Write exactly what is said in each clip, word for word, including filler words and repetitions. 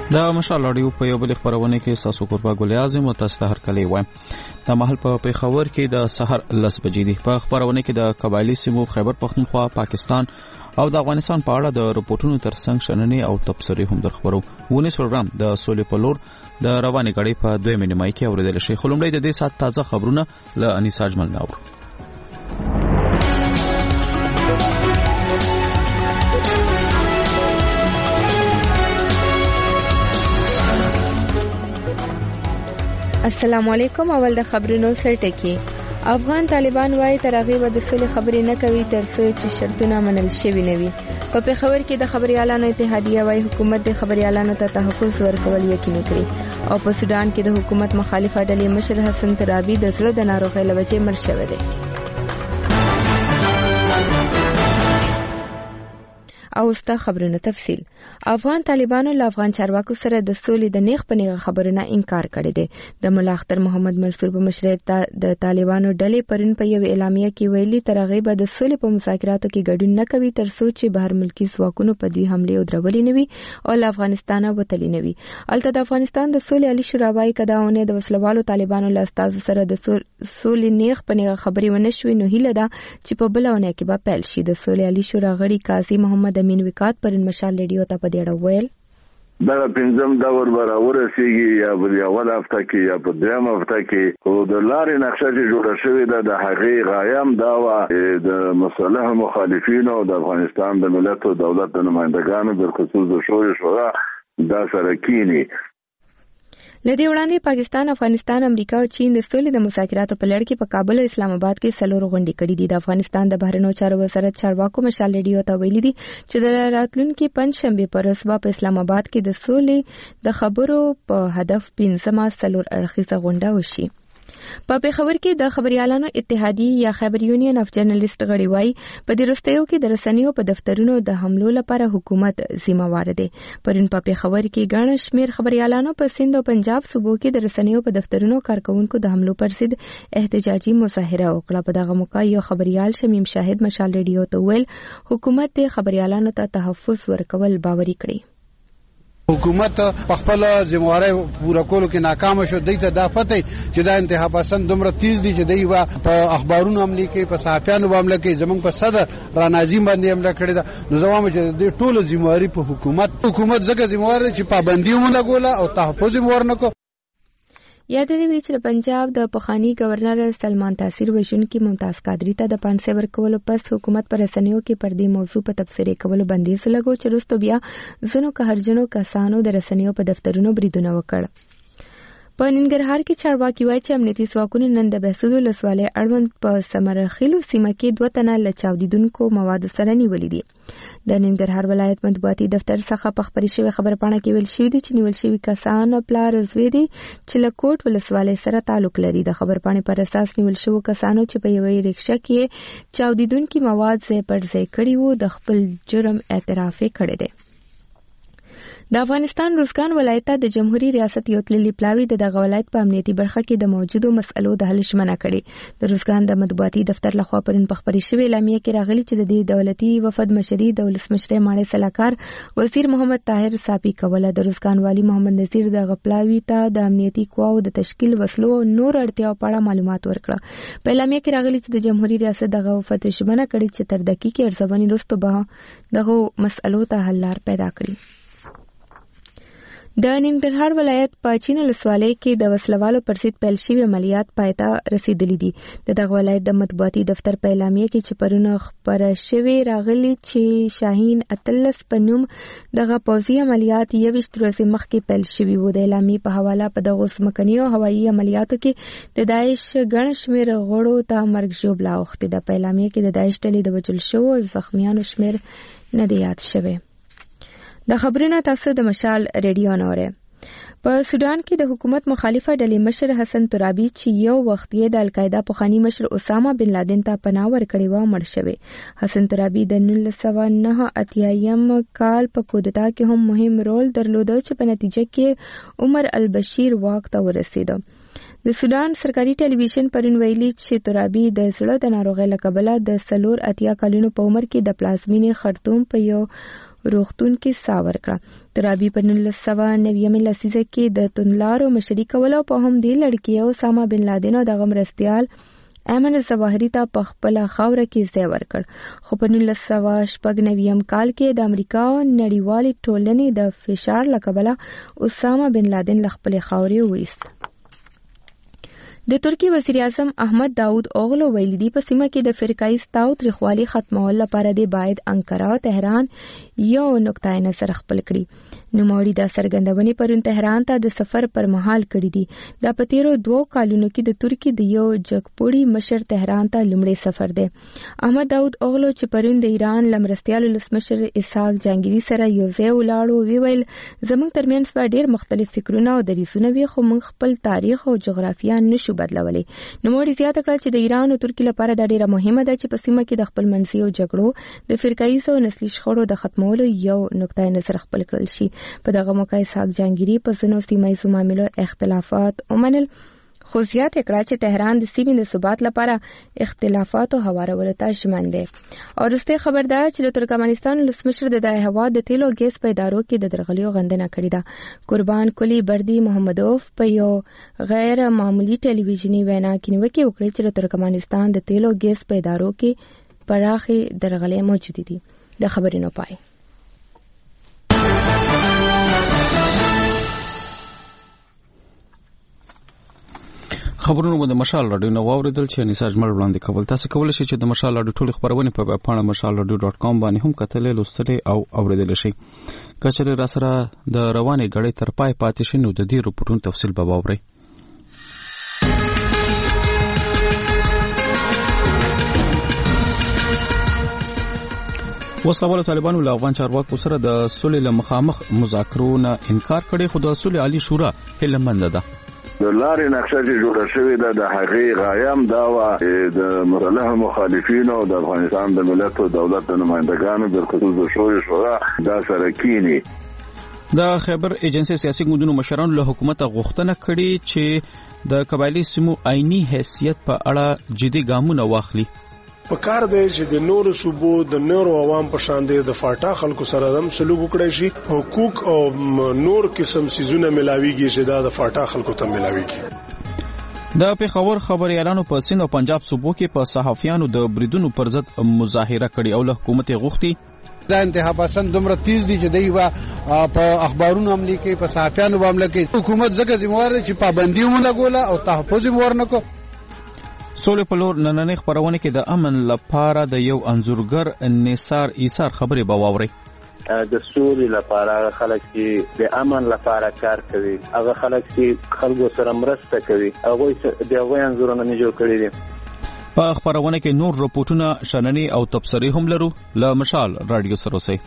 دا مشال اړیو په یو بل خبرونه کې تاسو قربا ګل اعظم او تاسو هر کلی وایم د محل په پیښور کې د سحر لس بجې دی په خبرونه کې د قبایلی سیمو خیبر پختونخوا پاکستان او د افغانستان په اړه د رپورټونو ترڅنګ شننې او تبصرې هم درخبرو ونیس پروګرام د سولې په لور د رواني غړي په دوه نیمه کې اوریدل شي خلومړی د دې سات تازه خبرونه له انیسا اجمل ناور. السلام علیکم. اول د خبرونو سرټکی. افغان طالبان وايي ترغه و د سولې خبرې نه کوي تر څو چې شرطونه منل شوي نه وي. په پیښور کې د خبريالانو اتحادیه وايي حکومت د خبريالانو ته تحفظ ورکول یقیني کړي او په سودان کې د حکومت مخالفه ډلې مشر حسن ترابي د زړه د ناروغۍ له وجې مړ شوی دی. او ستا خبرونه تفصیل. افغان طالبانو له افغان چارواکو سره د سولې د نیغ په نیغه خبرونه انکار کړی دی. د ملا اختر محمد منصور په مشرۍ د طالبانو ډلې پرون په یو اعلامیه کې ویلي ترغه به د سولې په مذاکراتو کې ګډون نه کوي تر څو چې بهر ملکی ځواکونو په دوی حمله او درولې نه وي او له افغانستانه وتلی نه وي. البته د افغانستان د سولې علي شورا وايي کداونه د وسلوالو طالبانو له استازو سره د سولې نیغ په نیغه خبرې ونه شوي نو هیله ده چې په بلونه کې به پیل شي. د سولې علي شورا غړي قاضي محمد امین وکات پر مشال ریډیو ته په ډېر ویل دا پنځم دور برابر سیږي یا په اول هفته کې یا په دریم هفته کې او د لارې نقشه چې جوړه شوې ده د هغې غایم دا و د مصالح مخالفینو او د افغانستان د ملت او دولت د نمائندګانو بالخصوص د شورا شورا دا سره کینی. لدې وړاندې پاکستان، افغانستان، امریکا او چین د سولې د مذاکراتو په لړ کې په کابل او اسلام آباد کې څلور غونډې کړې دي. د افغانستان د بهرنیو چارو وزارت چارواکو مشال ریډیو ته ویلي دي چې د راتلونکي پنځشنبه پر ورځ په اسلام آباد کې د سولې د خبرو په هدف پنځمه څلور اړخیزه غونډه وشي. په پیښور کې د خبريالانو اتحادیه یا خیبر یونین اف جرنالست غړي وايي په دې رستیو کې د رسنیو په دفترونو د حملو لپاره حکومت ذمہ وار دی. پرون په پیښور کې ګڼ شمېر خبريالانو په سند او پنجاب صوبو کې د رسنیو په دفترونو کارکونکو د حملو پر ضد احتجاجي مظاهره وکړه. په دغه موقع یو خبريال شمیم شاهد مشال ریډیو ته ویل حکومت د خبريالانو ته تحفظ ورکول باوري کړی. حکومت په خپل ځمواري پورا کولو کې ناکام شو. دایته دا پته چې دا انتها پسند دومره تیز دي چې دایوا په اخبارونو عملي کې په صحافیانو عمله کې زمونږ په صدر را ناظم باندې عمله کړې ده. نو زموږ چې د ټولو ځمواري په حکومت حکومت زګه ځمواري چې پابندي هم لګوله او تحفظ هم ورنکو. یاد دی چې د پنجاب د پخوانی گورنر سلمان تاثیر وشونکي ممتاز قادری ته د پانسه ورکولو پس حکومت پر رسنیو کې پر دې موضوع په تبصره کولو بندیز لګو چې وروسته بیا ځینو قهرجنو کسانو د رسنیو په دفترونو بریدونه وکړ. په ننګرهار کې چارواکي وایي چې امنیتي ځواکونو نن د بهسود ولسوالۍ اړوند په سمرخیلو سیمه کې دوه تنه له چاودیدونکو موادو سره نیولي دي. د ننګرهار ولایت مطبوعاتي دفتر څخه په خبري شوی خبرپاڼه کې ویل شوی دی چې نیول شوی کسان پلار زوی دي چې له کوټ ولسوالۍ سره تعلق لري. د خبرپاڼې پر اساس نیول شوی کسانو چې په یوې ریکشه کې چاودیدونکي مواد ځای پر ځای کړي وو د خپل جرم اعتراف کړی دی. د افغانستان روزګان ولایت ته د جمهوریت ریاست یو تللی پلاوی د دغه ولایت په امنیتي برخه کې د موجودو مسئلو د حل ژمنه کړې. د روزګان د مطبوعاتي دفتر لخوا پرون په خبري شوی اعلامیه کې راغلي چې د دې دولتي وفد مشري د ولسمشر ماڼۍ سلاکار وزیر محمد طاهر صافي کوله. د روزګان والی محمد نذیر د غپلاوی ته د امنیتي قواو د تشکیل وسلو نور اړتیاو په اړه معلومات ورکړه. په اعلامیه کې راغلي چې د جمهوریت ریاست دغه وفد ژمنه کړې چې تر دقیقې ارزونې وروسته به دغه مسئلو ته حل لار پیدا کړي. د ننګرهار ولایت په چین ولسوالۍ کې د وسلوالو پر ضد پیل شوي عملیات پای ته رسیدلي دي. د دغه ولایت د مطبوعاتي دفتر په اعلامیه کې چې پرونه خبره شوې راغلي چې شاهین اتلس په نوم دغه پوځي عملیات یویشت ورځې مخکې پیل شوي وو. د اعلامیې په حواله په دغو ځمکنیو هوایي عملیاتو کې د داعش ګڼ شمېر غړو ته مرګ ژوبله اوښتې ده. په اعلامیه کې د داعش ډلې د وژل شوو او زخمیانو شمېر نه دی یاد شوی. د خبرونه تاسو د مشال ریډیو نوره. په سودان کې د حکومت مخالفه ډلې مشر حسن ترابي چې یو وخت یې د القاعده پخوانی مشر اسامه بن لادن ته پناه ورکړې و مړ شوی. حسن ترابي د نولس سوه نهه اتیایم کال په کودتا کې هم مهم رول درلود چې په نتیجه کې عمر البشیر واک ته ورسېد. د سودان سرکاري ټلویزیون پرون ویلي چې ترابي د زړه د ناروغۍ له کبله د څلور اتیا کلونو په عمر کې د پلازمینې خرطوم په یو روغتون کې سا ورکړه. ترابي په نولس سوه نوي لسیزه کې د توندلارو مشري کول او په هم دې لړکې اوسامه بن لادن او دغه مرستیال ایمن الظواهري ته په خپله خاوره کې ځای ورکړ، خو په نولس سوه شپږ نویم کال کې د امریکا او نړیوالې ټولنې د فشار له کبله اوسامه بن لادن له خپلې خاورې وویست. د ترکی وزیر اعظم احمد داود اوغلو ویلي دي په سیمه کې د فرقایي ستاو تریخوالي ختمول لپاره د باید انقره او تهران یو نقطه نظر خپل کړي. نوموړي دا څرګندونې پرون تهران ته د سفر پر مهال کړي دي. دا په تیرو دوو کالونو کې د ترکی د یو جګپوړي مشر تهران ته لومړی سفر دی. احمد داود اوغلو چې پرون د ایران لمرستیالو ولسمشر اسحاق جهانګیري سره یو ځای ولاړو ویل زموږ ترمنځ به ډېر مختلف فکرونه او دریځونه وي، خو موږ خپل تاریخ او جغرافیه نشو بدلولی. نوموړي زیاته کړه چې د ایران او ترکیې لپاره دا ډېره مهمه ده چې په سیمه کې د خپل منځي جګړو د فرقایي او نسلي شخړو د ختمولو یو نقطه نظر خپل کړل شي. په دغه موقع اسحاق جهانګیري په ځینو سیمه ییزو معاملو اختلافات ومنل، خو زیاته کړه چې تهران د سیمې د ثبات لپاره اختلافاتو هوارولو ته ژمن دی. او وروستۍ خبر ده چې له ترکمنستان ولسمشر د دغه هېواد د تیلو ګیس په ادارو کې د درغلیو غندنه کړې ده. قربان کلی بردي محمدوف په یو غیر معمولی ټلویزیوني وینا کې نیوکې وکړې چې له ترکمنستان د تیلو ګیس په ادارو کې پراخې درغلۍ موجودې دي. د خبرونو پای. خبرونه مو د مشال رادیو نو واوریدل چې نساج مړ وړاندې کول. تاسو کولای شئ چې د مشال رادیو ټول خبرونه په ویب پاڼه مشال رادیو ډاټ کام باندې هم کتلې، لوستلې او اوریدل شئ. کچره را سره د روانې غړې تر پای پاتې شنو د دې رپورټونو تفصیل به واورئ. وسلوال طالبانو له افغان چارواکو سره د سولې له مخامخ مذاکرو نه انکار کړي، خو د سولې عالی شورا هیله مند ده. د لارې نقشه چې جوړه شوې ده د هغې غایم دا وه د مسلح مخالفینو او د افغانستان د ملت او دولت د نمایندګانو بالخصوص د شورای شورا دا سره کینی. د خیبر ایجنسی سیاسي ګوندونو مشرانو له حکومت غوښتنه کړې چې د قبایلی سیمو عیني حیثیت په اړه جدي ګامونه واخلي. په کار دی چې د نورو صوبو د نورو عوام په شان د فاټا خلکو سره هم سلوک وکړي شي، حقوق او نور قسم سيزونه ملاويږي چې دا د فاټا خلکو ته ملاويږي. د پیښور خبريالانو په سند او پنجاب صوبو کې په صحافیانو د بریدونو پر ضد مظاهره کړې او له حکومت غوښتي دا انتها پسند دومره تیز دي چې دوی وا په اخبارونو عملي کوي، په صحافیانو عملي کوي. حکومت ځکه ذمہوار دی چې پابندي ولګوله او تحفظ ور نه کو. سولې په لور نننۍ خبرونه کې د امن لپاره د یو انځورګر نثار ایثار خبرې به واورئ. د سولې لپاره خلک چې د امن لپاره کار کوي، هغه خلک چې خلکو سره مرسته کوي، هغه د هغه انځورونه نه جوړ کړي دي. په خبرونه کې نور رپورټونه شننې او تبصرې هم لرو. له مشال رادیو سره اوسئ.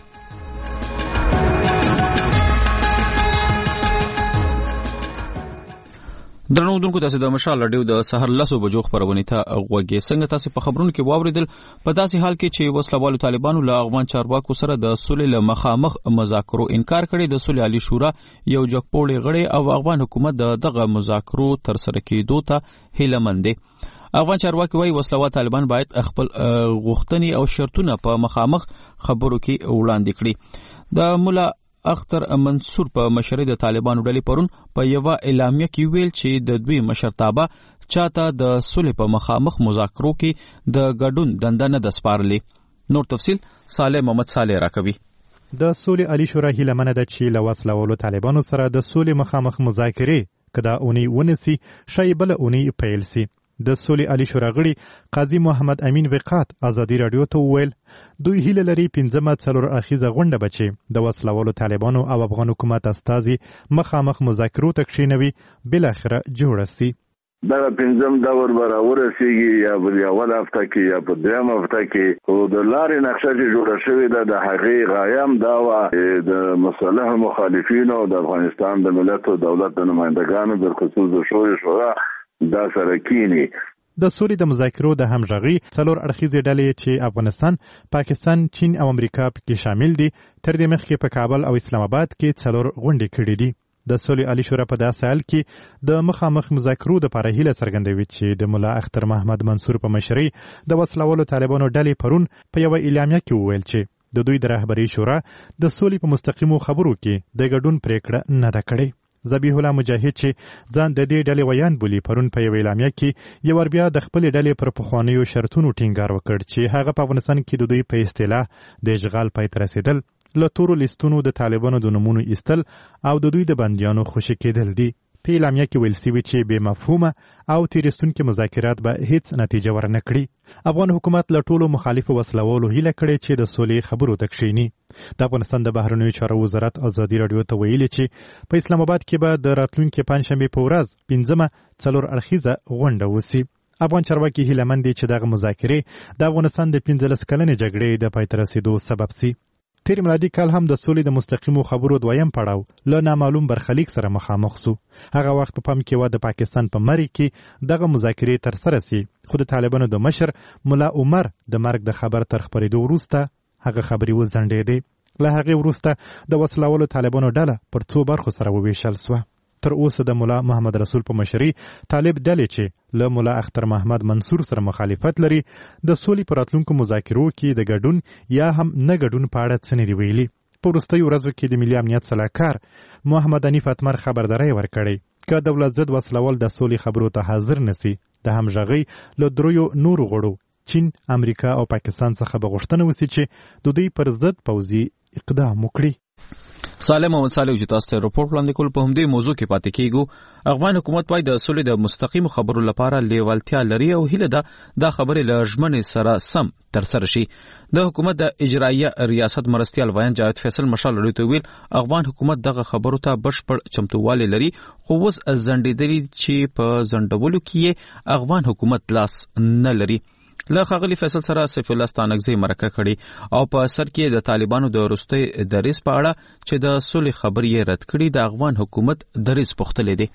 درنو دونکو تاسو د مشال رادیو د سحر لسو بجو خبرونه ته غوږی څنګه تاسو په خبرونو کې واوریدل. په داسې حال کې چې وسلوالو طالبانو له افغان چارواکو سره د سولې له مخامخ مذاکرو انکار کړي، د سولې عالی شورا یو جګپوړی غړی او افغان حکومت دغه مذاکرو تر سره کېدو ته هیله مند دي. افغان چارواکي وايي وسلوال طالبان باید خپل غوښتنې او شرطونه په مخامخ خبرو کې وړاندې کړي. د مولا اختر منصور په مشرۍ د طالبانو ډلې پرون په یو اعلامیه کې ویل چې د دوی مشرتابه چاته د صلح په مخامخ مذاکرو کې د ګډون دنده نه د سپارلې. نور تفصیل صالح محمد صالح راکوي. د سولې عالی شورا هیله منه ده چې له وسلوالو طالبانو سره د سولې مخامخ مذاکرې کدا اونۍ ونسي شای بل اونۍ پیل سي. د سولې عالی شورا غړي قاضي محمد امین وقات ازادي رادیو ته وویل دوی هیله لري پنځمه څلور اخیزه غونډه بچي د وسلوالو طالبانو او افغان حکومت استازي مخامخ مذاکرو ته کښینوي بل اخره جوړ سي. دا پنځم دور به راورسېږي یا په اول هفته کې یا په درېیم هفته کې، خو د لارې نقشه چې جوړه شوې ده د هغې غایم دا وه د مسلح مخالفینو او د افغانستان د ملت او دولت د نمایندګانو بالخصوص د شورای شورا دا سره کینی. د سولې د مذاکرو د همغږي څلور اړخیزې ډلې چې افغانستان، پاکستان، چین او امریکا پکې شامل دي تر دې مخکې په کابل او اسلام آباد کې څلور غونډې کړې دي. د سولې عالی شورا په داسې حال کې د مخامخ مذاکرو د لپاره هیله څرګندوي چې د مولا اختر محمد منصور په مشرۍ د وسلوالو طالبانو ډلې پرون په یو اعلامیه کې وویل چې د دوی د رهبري شورا د سولې په مستقیمو خبرو کې د ګډون پریکړه نه ده کړې. ذبیح الله مجاهد چې ځان د دې ډلې ویان بولي پرون په یو اعلامیه کې یو ور بیا د خپلې ډلې پر پخوانیو شرطونو ټینګار وکړ چې هغه په افغانستان کې د دوی په اصطلاح د اشغال پای ته رسېدل، له تورو لیستونو د طالبانو د نومونو ایستل او د دوی د بندیانو خوشي کېدل دي. په اعلامیه کې ویل سوي چې بې مفهومه او تیرستونکي مذاکرات به هیڅ نتیجه ورنه کړي. افغان حکومت له ټولو مخالفو وسلوالو هیله کړې چې د سولې خبرو ته کښیني. د افغانستان د بهرنیو چارو وزارت ازادي راډیو ته ویلي چې په اسلام آباد کې به د راتلونکي پنجشنبې په ورځ پنځمه څلور اړخیزه غونډه وسي. افغان چارواکي هیله مند دي چې دغه مذاکرې د افغانستان د پنځلس کلنې جګړې د پای ته رسېدو سبب سي. تیر میلادي کال هم د سولې د مستقیمو خبرو دویم پړاو له نامعلوم برخلیک سره مخامخ سو. هغه وخت په پام کې و د پاکستان په مری کې دغه مذاکرې تر سره سي، خو د طالبانو د مشر ملا عمر د مرګ د خبر تر خبرېدو وروسته هغه خبرې وځنډېدې. له هغې وروسته د وسلوالو طالبانو ډله پر څو برخو سره وویشل سوه. تر اوسه د ملا محمد رسول په مشري طالب ډلې چې له ملا اختر محمد منصور سره مخالفت لري د سولې په راتلونکو مذاکرو کې د ګډون یا هم نه ګډون په اړه څه نه دي ویلي. په وروستیو ورځو کې د ملي امنیت سلاکار محمد حنیف اتمر خبرداری ورکړی که دولت ضد وسلوال د سولې خبرو ته حاضر نسی د همغږۍ له دریو نورو غړو چین، امریکا او پاکستان څخه به غوښتنه وسي چې د دوی پر ضد پوځي اقدام وکړي. سالم او صالح چې تاسو ته رپورټ وړاندې کول په همدې موضوع کې پاتې کیږو. افغان حکومت وايي د سولې د مستقیم خبرو لپاره لیوالتیا لري او هیله ده دا خبرې له ژمنې سره سم تر سره شي. د حکومت د اجرایه ریاست مرستیال ویان جاوید فیصل مشال لري ته ویل افغان حکومت دغه خبرو ته بشپړ چمتووالی لري، خو اوس ځنډېدلي چې په ځنډولو کې افغان حکومت لاس نه لري. له ښاغلي فیصل سره سیف الله ستانکزی مرکه کړي او په اثر کې د طالبانو د وروستي دریځ په اړه چې د صلح خبرې رد کړي د افغان حکومت دریځ پوښتلی دی.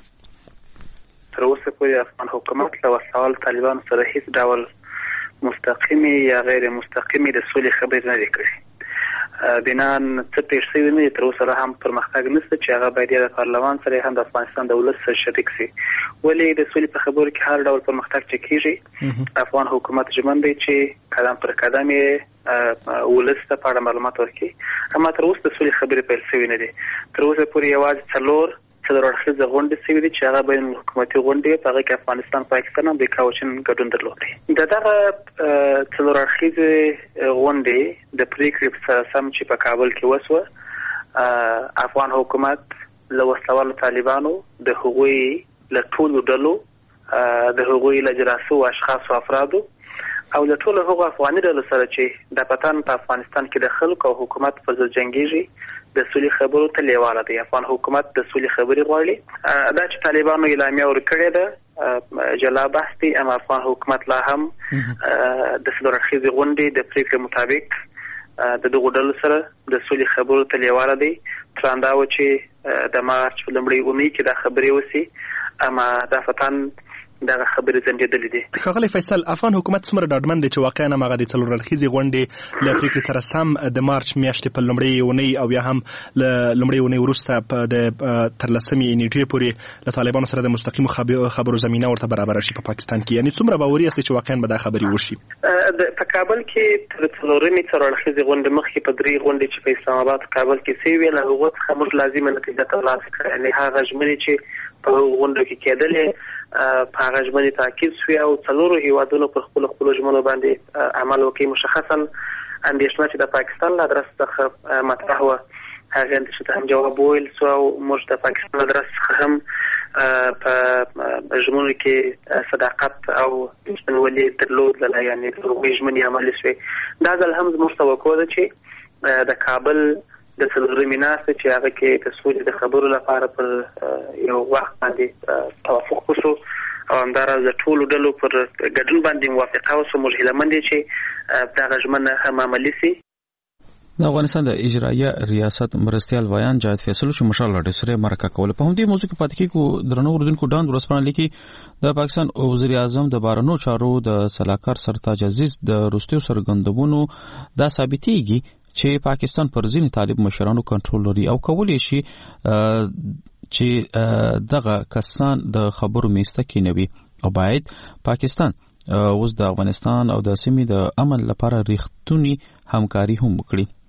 تر اوسه پورې افغان حکومت له وسوال طالبانو سره هیڅ ډول مستقیمي یا غیر مستقیمي د صلح خبرې نه دی کړي. بنان څه پېښ شوي نه دي، تر اوسه هم پرمختګ نشته چې هغه باید د پارلمان سره هم د افغانستان د ولس سره شریک شي. ولې د سولې په خبرو کې هر ډول پرمختګ چې کېږي افغان حکومت ژمن دی چې قدم پر قدم یې ولس ته په اړه معلومات ورکړي. اما تر اوسه د سولې خبرې پیل شوي نه دي. تر اوسه پورې یوازې څلور څلور اړخیزه غونډې شوي دي چې هغه بین حکومتي غونډې په هغه کې افغانستان، پاکستان او امریکا او چین ګډون درلودی. د دغه څلور اړخیزې غونډې د پریکړې سره سم چې په کابل کې وسوه، افغان حکومت له وسلوالو طالبانو د هغوی له ټولو ډلو د هغوی له جراسو اشخاصو افرادو او له ټولو هغو افغاني ډلو سره چې د پتن په افغانستان کې د خلکو او حکومت په ضد جنګیږي د سولې خبرو ته لیواله دی. افغان حکومت د سولې خبرې غواړي. دا چې طالبانو اعلامیه ورکړې ده جلا بحث دی، اما افغان حکومت لا هم د څلور اړخیزې غونډې د پریکړې مطابق د دغو ډلو سره د سولې خبرو ته لیواله دی. پلان دا و چې د مارچ په لومړۍ اونۍ کې دا خبرې وسي، اما دا فتن دغه خبرې ځنډېدلې دي. ښاغلی فیصل، افغان حکومت څومره ډاډمن دی چې واقعا هماغه د څلور اړخیزې غونډې له پریکړې سره سم د مارچ میاشتې په لومړۍ اونۍ او یا هم له لومړۍ اونۍ وروسته په د ترلسمې نیټې پورې له طالبانو سره د مستقیمو خبرو زمینه ورته برابره شي په پاکستان کې؟ یعنې څومره باوري یاستئ چې واقعا به دا خبرې وشي؟ په کابل کې تر څلورمې څلور اړخیزې غونډې مخکې په درې غونډې چې په اسلام آباد کابل کې شوې وې، له هغو څخه موږ لازمه نتیجه ترلاسه کړه. یعنې هغه ژمنې چې په هغو غونډو کې کېدلې په هغه ژمنې تاکید شوې او څلورو هیوادونو پر خپلو خپلو ژمنو باندې عمل وکړي. مشخصا اندېښنه چې د پاکستان له ادرس څخه مطرح وه هغې اندېښنې ته هم جواب وویل سو او موږ د پاکستان له ادرس څخه هم په ژمنو کې صداقت او رښتینولي درلودله، یعنې د هغوی ژمنې عملي شوې. دا ځل هم زموږ توقع ده چې د کابل د څلورمې ناستې چې هغه کې د سولې د خبرو لپاره پر یو وخت باندې توافق وشو او همداراز د ټولو ډلو پر ګډون باندې موافقه وشو. موږ هیله مند یو چې دغه ژمنه هم عملي سي. د افغانستان د اجرایه ریاست مرستیال ویان جاوید فیصل چې مشال راډیو سره مرکه کوله. په همدې موضوع کې پاتې کېږو. درنو اردوونکو ډاند ورسپانه لیکي د پاکستان وزیر اعظم د بهرنیو چارو د سلاکار سرتاج عزیز د وروستیو څرګندونو دا ثابتېږي چې پاکستان پر ځینې طالب مشرانو کنټرول لري او کولی شي چې دغه کسان د خبرو میسته کېنوي او باید پاکستان اوس د افغانستان او د سیمې د امن لپاره ریښتونی همکاري هم وکړي.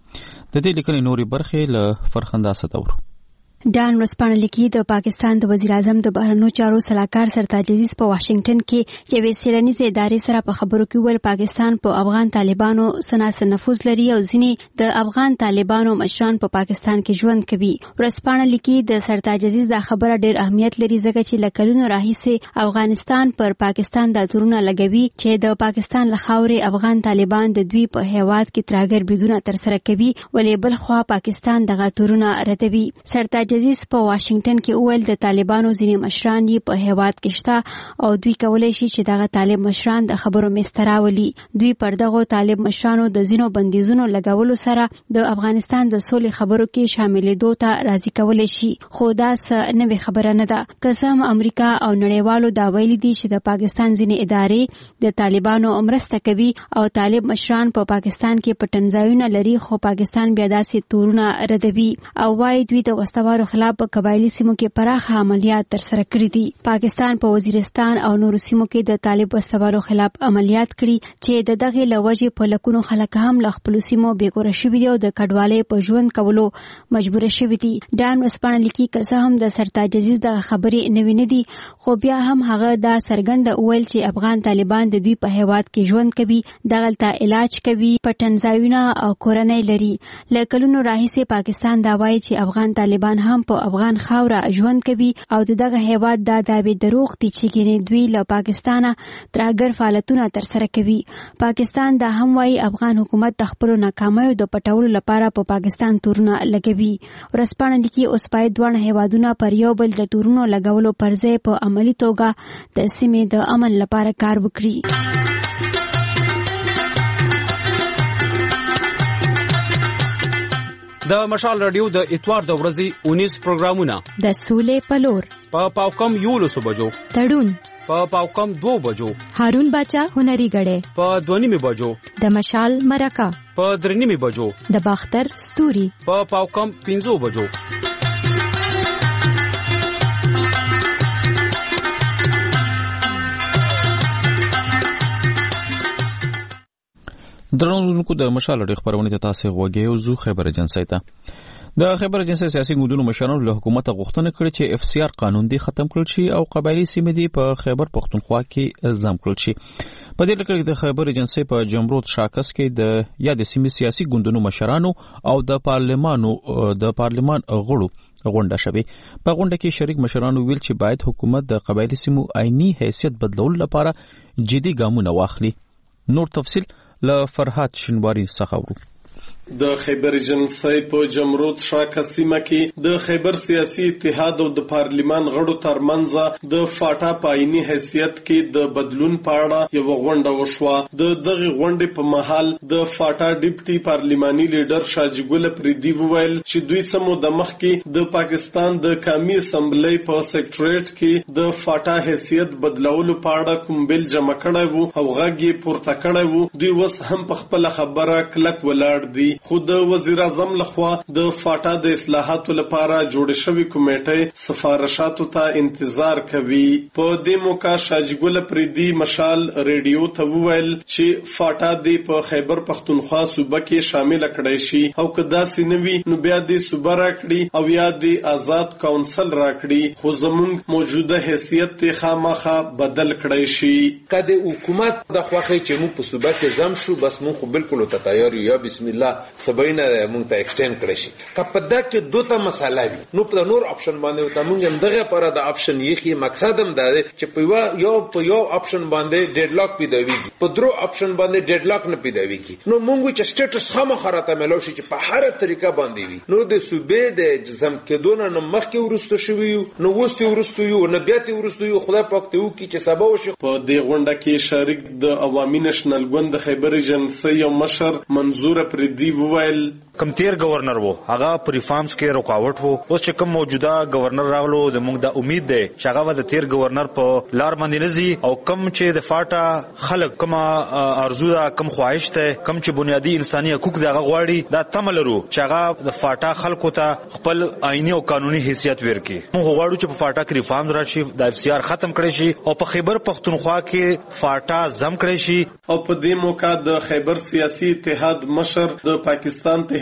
د دې لیکنې نوري برخې له فرخنده ستورو. ډان ورسپانه لیکي د پاکستان د وزیر اعظم د بهرنیو چارو سلاکار سرتاج عزیز په واشنگټن کې یوې څېړنیزې ادارې سره په خبرو کې ویل پاکستان په افغان طالبانو سناسه نفوذ لري او ځینې د افغان طالبانو مشران په پاکستان کې ژوند کوي. ورسپانه لیکي د سرتاج عزیز دا خبره ډېر اهمیت لري ځکه چې له کلونو راهیسې افغانستان پر پاکستان د تورونه لګوي چې د پاکستان له خاورې افغان طالبان د دوی په هیواد کې ترهګر بریدونه ترسره کوي ولې بل خوا پاکستان دغه تورونه ردوي. سرتاج جزیز په واشنگټن کې وویل د طالبانو ځینې مشران یې په هیواد کې شته او دوی کولی شي چې دغه طالب مشران د خبرو میز ته راولي. دوی پر دغو طالب مشرانو د ځینو بندیزونو لګولو سره د افغانستان د سولې خبرو کې شاملېدو ته راضي کولی شي خو دا څه نوې خبره نه ده. که څه هم امریکا او نړیوالو دا ویلي دي چې د پاکستان ځینې ادارې د طالبانو مرسته کوي او طالب مشران په پاکستان کې پټنځایونه لري خو پاکستان بیا داسې تورونه ردوي او وايي دوی د وسوارو خلاف په قبایلی سیمو کې پراخه عملیات ترسره کړي دي. پاکستان په وزیرستان او نورو سیمو کې د طالب وسوارو خلاف عملیات کړي چې د دغه لوجې په لکونو خلک هم له خپل سیمو بیګوره شوي دي او د کډوالۍ په ژوند کولو مجبور شوي دي. ډان ورسپانه لیکي که څه هم د سرتاج عزیز دغه خبرې نوې نه دي خو بیا هم هغه دا څرګنده وویل چې افغان طالبان د دوی په هیواد کې ژوند کوي، دغلته علاج کوي، پټنځایونه او کورنۍ لري. له کلونو راهیسې پاکستان دا وایي چې افغان طالبان هم په افغان خاوره ژوند کوي او دغه هیواد دا دعوی دروغ دي چې ګینې دوی له پاکستانه ترهګر فعالیتونه ترسره کوي. پاکستان دا هم وایي افغان حکومت د خپلو ناکامیو د پټولو لپاره په پاکستان تورونه لګوي. ورسپانه لیکي اوس باید دواړه هیوادونه پر یو بل د تورونو لګولو پر ځای په عملي توګه د سیمې د امن لپاره کار وکړي. د مشال رادیو د اتوار د ورځې اونیس پروګرامونه د سولې پلور په پاوکم یولسو بجو، تړون په پاوکم دو بجو، هارون باچا هنري غړې په دونیمه بجو، د مشال مرکه په درنیمه بجو، د باختر ستوري په پاوکم پنځو بجو. درنونکو د مشال اړه خبرونه ته تاسو غوږی او زو خبر ایجنسی ته د خبر ایجنسی سیاسي ګوندونو مشرانو له حکومت غوښتنه کړې چې اف سی آر قانون دی ختم کړل شي او قبایلی سیمې دی په خیبر پختونخوا کې ځم کړل شي. په دې لکه د خبر ایجنسی په جمرود شاکس کې د یا د سیمې سیاسي ګوندونو مشرانو او د پارلمانو د پارلمان غړو غونډه شوه. په غونډه کې شریک مشرانو ویل چې باید حکومت د قبایلی سیمو عیني حیثیت بدلول لپاره جدي ګامونه واخلي. نور تفصیل له فرحات شنواری څخه ورو. د خیبر ایجنسی په جمرود شاکه سیمه کې د خیبر سیاسي اتحاد او د پارلیمان غړو ترمنځ د فاټا پایني حیثیت کې د بدلون په اړه یو غونډه وشوه. د دغه غونډې په مهال د فاټا ډیپټي پارلیماني لیډر شاجګل پریدي وویل چې دوی سمو د مخ کې د پاکستان د قومي اسمبلی په سیکریټریټ کې د فاټا حیثیت بدلولو په اړه کوم بل جمع کړی وو او غږ یې پورته کړی وو. دوی اوس هم په خپل خبره کلک ولاړ دي. خو د وزیر اعظم لخوا د فاټا د اصلاحاتو لپاره جوړ شوی کمیټه سفارشاتو ته انتظار کوي. په دې موقع شاجګل پریدي مشال ریډیو ته وویل چې فاټا د په خیبر پختونخوا صوبه کې شامل کړي شي او کدا سینوي نو بیا د صوبه راکړي او یا د آزاد کونسل راکړي خو زمونږ موجوده حیثیت ته خامخا بدل کړي شي. کله حکومت د خوخه چې مو په صوبه کې زم شو بس مو خو بالکل ته تیار یو بسم الله سباینه مونږ ته ایکسټند کړی شي. کپدا کې دوه مسله وي نو په نور اپشن باندې ته مونږ هم دغه پر د اپشن یې مقصد هم دا دی چې په یو په یو اپشن باندې ډیډ لاک پیداویږي، په درو اپشن باندې ډیډ لاک نه پیداویږي. نو مونږ چې سټیټس خامخا راته ملو شي چې په هر طریقه باندې وي نو د صوبې د جزم کېدون نه مخکې ورستو شوی نو وستي ورستو یو نه بیا تی ورستو یو خدای پاک ته وکي چې سبا وشي. په دې غونډه کې شریک د عوامي نېشنل ګوند خیبر ایجنسی یو مشر منظور پریدي وویل کم تیر گورنر وو هغه پر ریفارمز کې رکاوټ وو. اوس چې کوم موجوده گورنر راغلو د موږ د امید ده چې هغه د تیر گورنر په لار باندې نزي او کم چې د فاټا خلک کوم ارزو ده کوم خواهش ته کوم چې بنیادی انساني حقوق دغه غواړي دا تملرو چې هغه د فاټا خلکو ته خپل آئینی او قانوني حیثیت ورکړي. موږ غواړو چې په فاټا کې ریفارم راشي، د اف سی آر ختم کړي شي او په خیبر پختونخوا کې فاټا زم کړي شي. او په دې موقع د خیبر سیاسي اتحاد مشر د پاکستان ته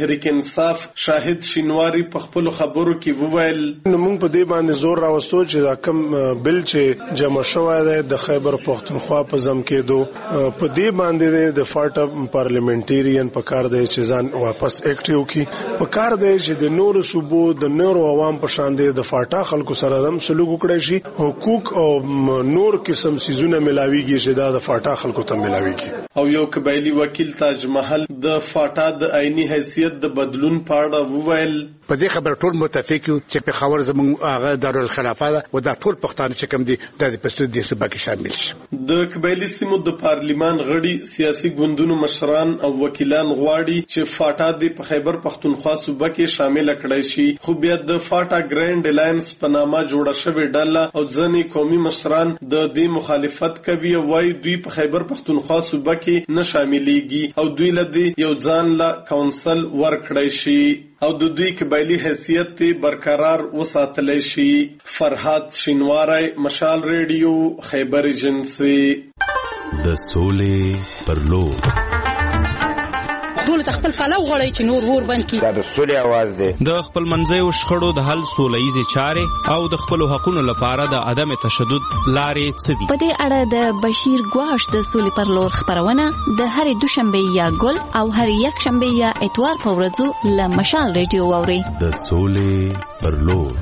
تحریک انصاف شاهد شینواری په خپل خبرو کې وویل موږ په دې باندې زور راوستو چې دا کم بل چې جمع شوی دی د خیبر پختونخوا په ضم کې دو په دې باندې د فاټا پارلیمنټریان په کار دی چې ځان واپس اکټیو کی په کار دی چې د نور صوبو د نور عوام په شان دی د فاټا خلکو سره هم سلوک وکړي شي حقوق او نور قسم سيزونه ملاويږي چې دا د فاټا خلکو ته ملاويږي او یو قبایلی وکیل تاج محل د فاټا د عیني حیثیت د بدلون په اړه وویل په دې خبر ټول متفق یو چې په خبر زموږ هغه دارالخلافه ده او دا ټول پښتانه چې کوم دي د پښتو د صوبه کې شامل شي د قبایلی سیمو د پارلیمان غړي سیاسي ګوندونو مشران او وکیلان غواړي چې فاټا د په خیبر پښتونخوا صوبه کې شامل کړي شي خو بیا د فاټا ګرانډ الاینس په نامه جوړه شوې ډله او ځینې قومي مشران د دې مخالفت کوي او وايي دوی په خیبر پښتونخوا صوبه کې نه شاملېږي او دوی له دې یو ځان له کونسل ورکړی شي او د دوی قبایلی حیثیت تی برقرار وساتلی شي. فرهاد شینواری، مشال ریډیو، خیبر ایجنسی. د سولې پر لور ټول خپل پلو غړی چې نور ور بند کی. دا د سولې आवाज دی. د خپل منځیو شخړو د حل سولهیزي چارې او د خپل حقوقو لپاره د عدم تشدد لارې څه دي. په دې اړه د بشیر ګواش د سولې پر لور خبرونه د هرې دوشنبه یا ګل او هر یک شنبه یا اتوار په ورځو له مشال ریډیو واوري. د سولې پر لور.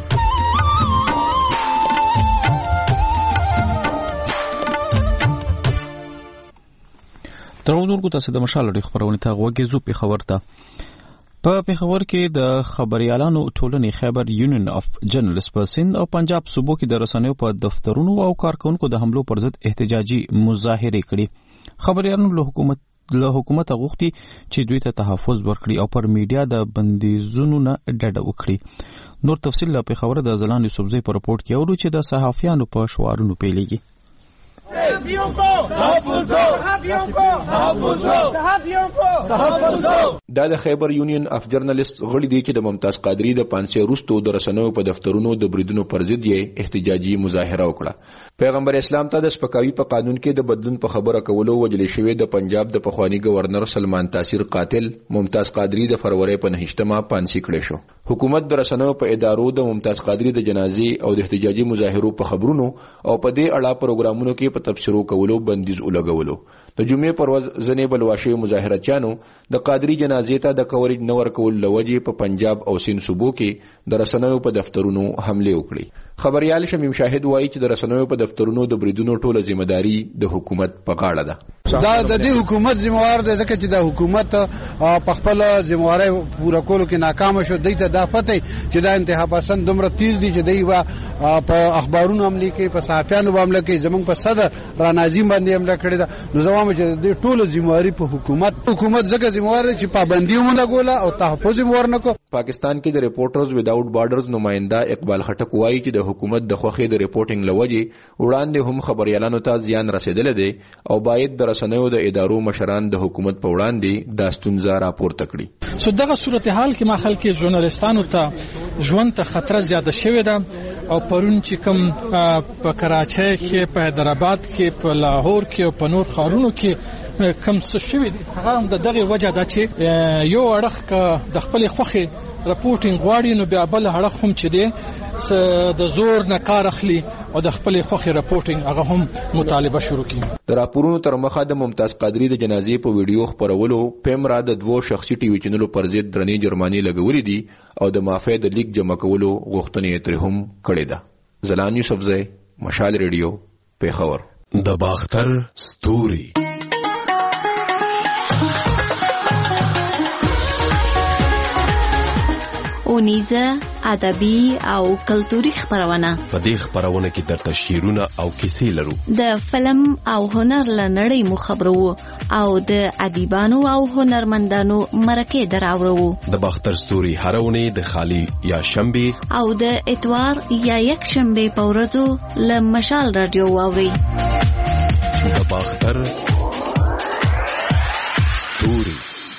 ترونکو تاسو د مشال لري خبرونه ته غوږی په خبر ته په پیښور کې د خبريالانو ټولنې خیبر یونین اف جرنالست پرسن او پنجاب صوبو کې د رسنیو په دفترونو او کارکونکو د حملو پر ضد احتجاجي مظاهره کړي. خبريالانو له حکومت له حکومت غوښتي چې دوی ته تحفظ ورکړي او پر میډیا د بندیزونو نه ډډه وکړي. نور تفصیل له پیښور د زلان یوسفزئی په رپورت کې اورو چې د صحافیانو په شعارونو پیلېږي. دا د خیبر یونین اف جرنالست غړي دي چې د ممتاز قادری د پانسه روستو د رسنیو په دفترونو د بریدونو پر ضد یې احتجاجي مظاهره وکړه. پیغمبر اسلام ته د سپکاوي په قانون کې د بدلون په خبره کولو وجل شوی د پنجاب د پخوانی گورنر سلمان تاثیر قاتل ممتاز قادری د فروری په نهشتمه پانسي کړی شو. حکومت د رسنیو په ادارو د ممتاز قادری د جنازې او د احتجاجي مظاهرو په خبرونو او په دې اړه پروګرامونو کې په تبصرو کولو بندیز ولګولو. د جمعې پر ورځ ځنې بلواشي مظاهرچیانو د قادری جنازې ته د کوریج نور کول لوجې په پنجاب او سین صوبو کې د رسنیو په دفترونو حمله وکړي. خبريال شمیم شاهد وایي چې د رسنیو په دفترونو د بریدونو ټوله ذمہداري د حکومت په غاړه ده. دا د دې حکومت ذمہوار دی ځکه چې د حکومت په خپل ذمہواری پوره کولو کې ناکام شو. دایته دا پته چې دا انتها پسند دومره تیز دي چې دوی وا په اخبارونو عملي کوي، په صحافیانو عملي کوي، زمونږ په صدر را ناظم باندې عمله کړی ده. نو زموږ چې د ټوله ذمہواری په حکومت حکومت ځکه ذمہوار چې پابندي مونږه ګوله او تحفظ ورنکو. پاکستان کې د ریپورټرز وداوټ بارډرز نماینده اقبال خټک وایي چې د حکومت د خوخي د ریپورټینګ لوجې وړاندې هم خبريالانو ته زیان رسیدل دي او باید د رسنیو د ادارو مشران د حکومت په وړاندې د ستونزه راپورته کړي. سو دغه صورتحال کې ما خلک ژورنالستانو ته ژوند ته خطر زیاته شوې ده او پرون چې کوم په کراچۍ کې، په حیدرآباد کې، په لاهور کې او په نور ښارونو کې کم څه شوي دي، هغه هم د دغه وجه ده چې یو اړخ که د خپل خوخي رپورټینګ غواړي نو بیا بل اړخ هم چې دی د زور نه کار اخلي او د خپل خوخي رپورټینګ هغه هم مطالبه شروع کړي. د راپورونو تر مخه د ممتاز قادری د جنازې په ویډیو خبرولو پیمرا د دوو شخصي ټي وي چینلو پر ضد درنې جرماني لګولې دي او د مافیا د لیک جمع کولو غوښتنې تر هم کړې ده. زلان یوسفزئی، مشال ریډیو، پیښور. د باختر ستوري اونیزه ادبي او کلتوري خبرونه. په دې خبرونه کې درته شعرونه او کیسې لرو. د فلم او هنر لنړۍ مو خبرو او د ادیبانو او هنرمندانو مرکه دراورو. د باختر ستوري هرونه د خالی یا شنبه او د اتوار یا یک شنبه په ورځو له مشال رادیو واوري. د باختر ستوري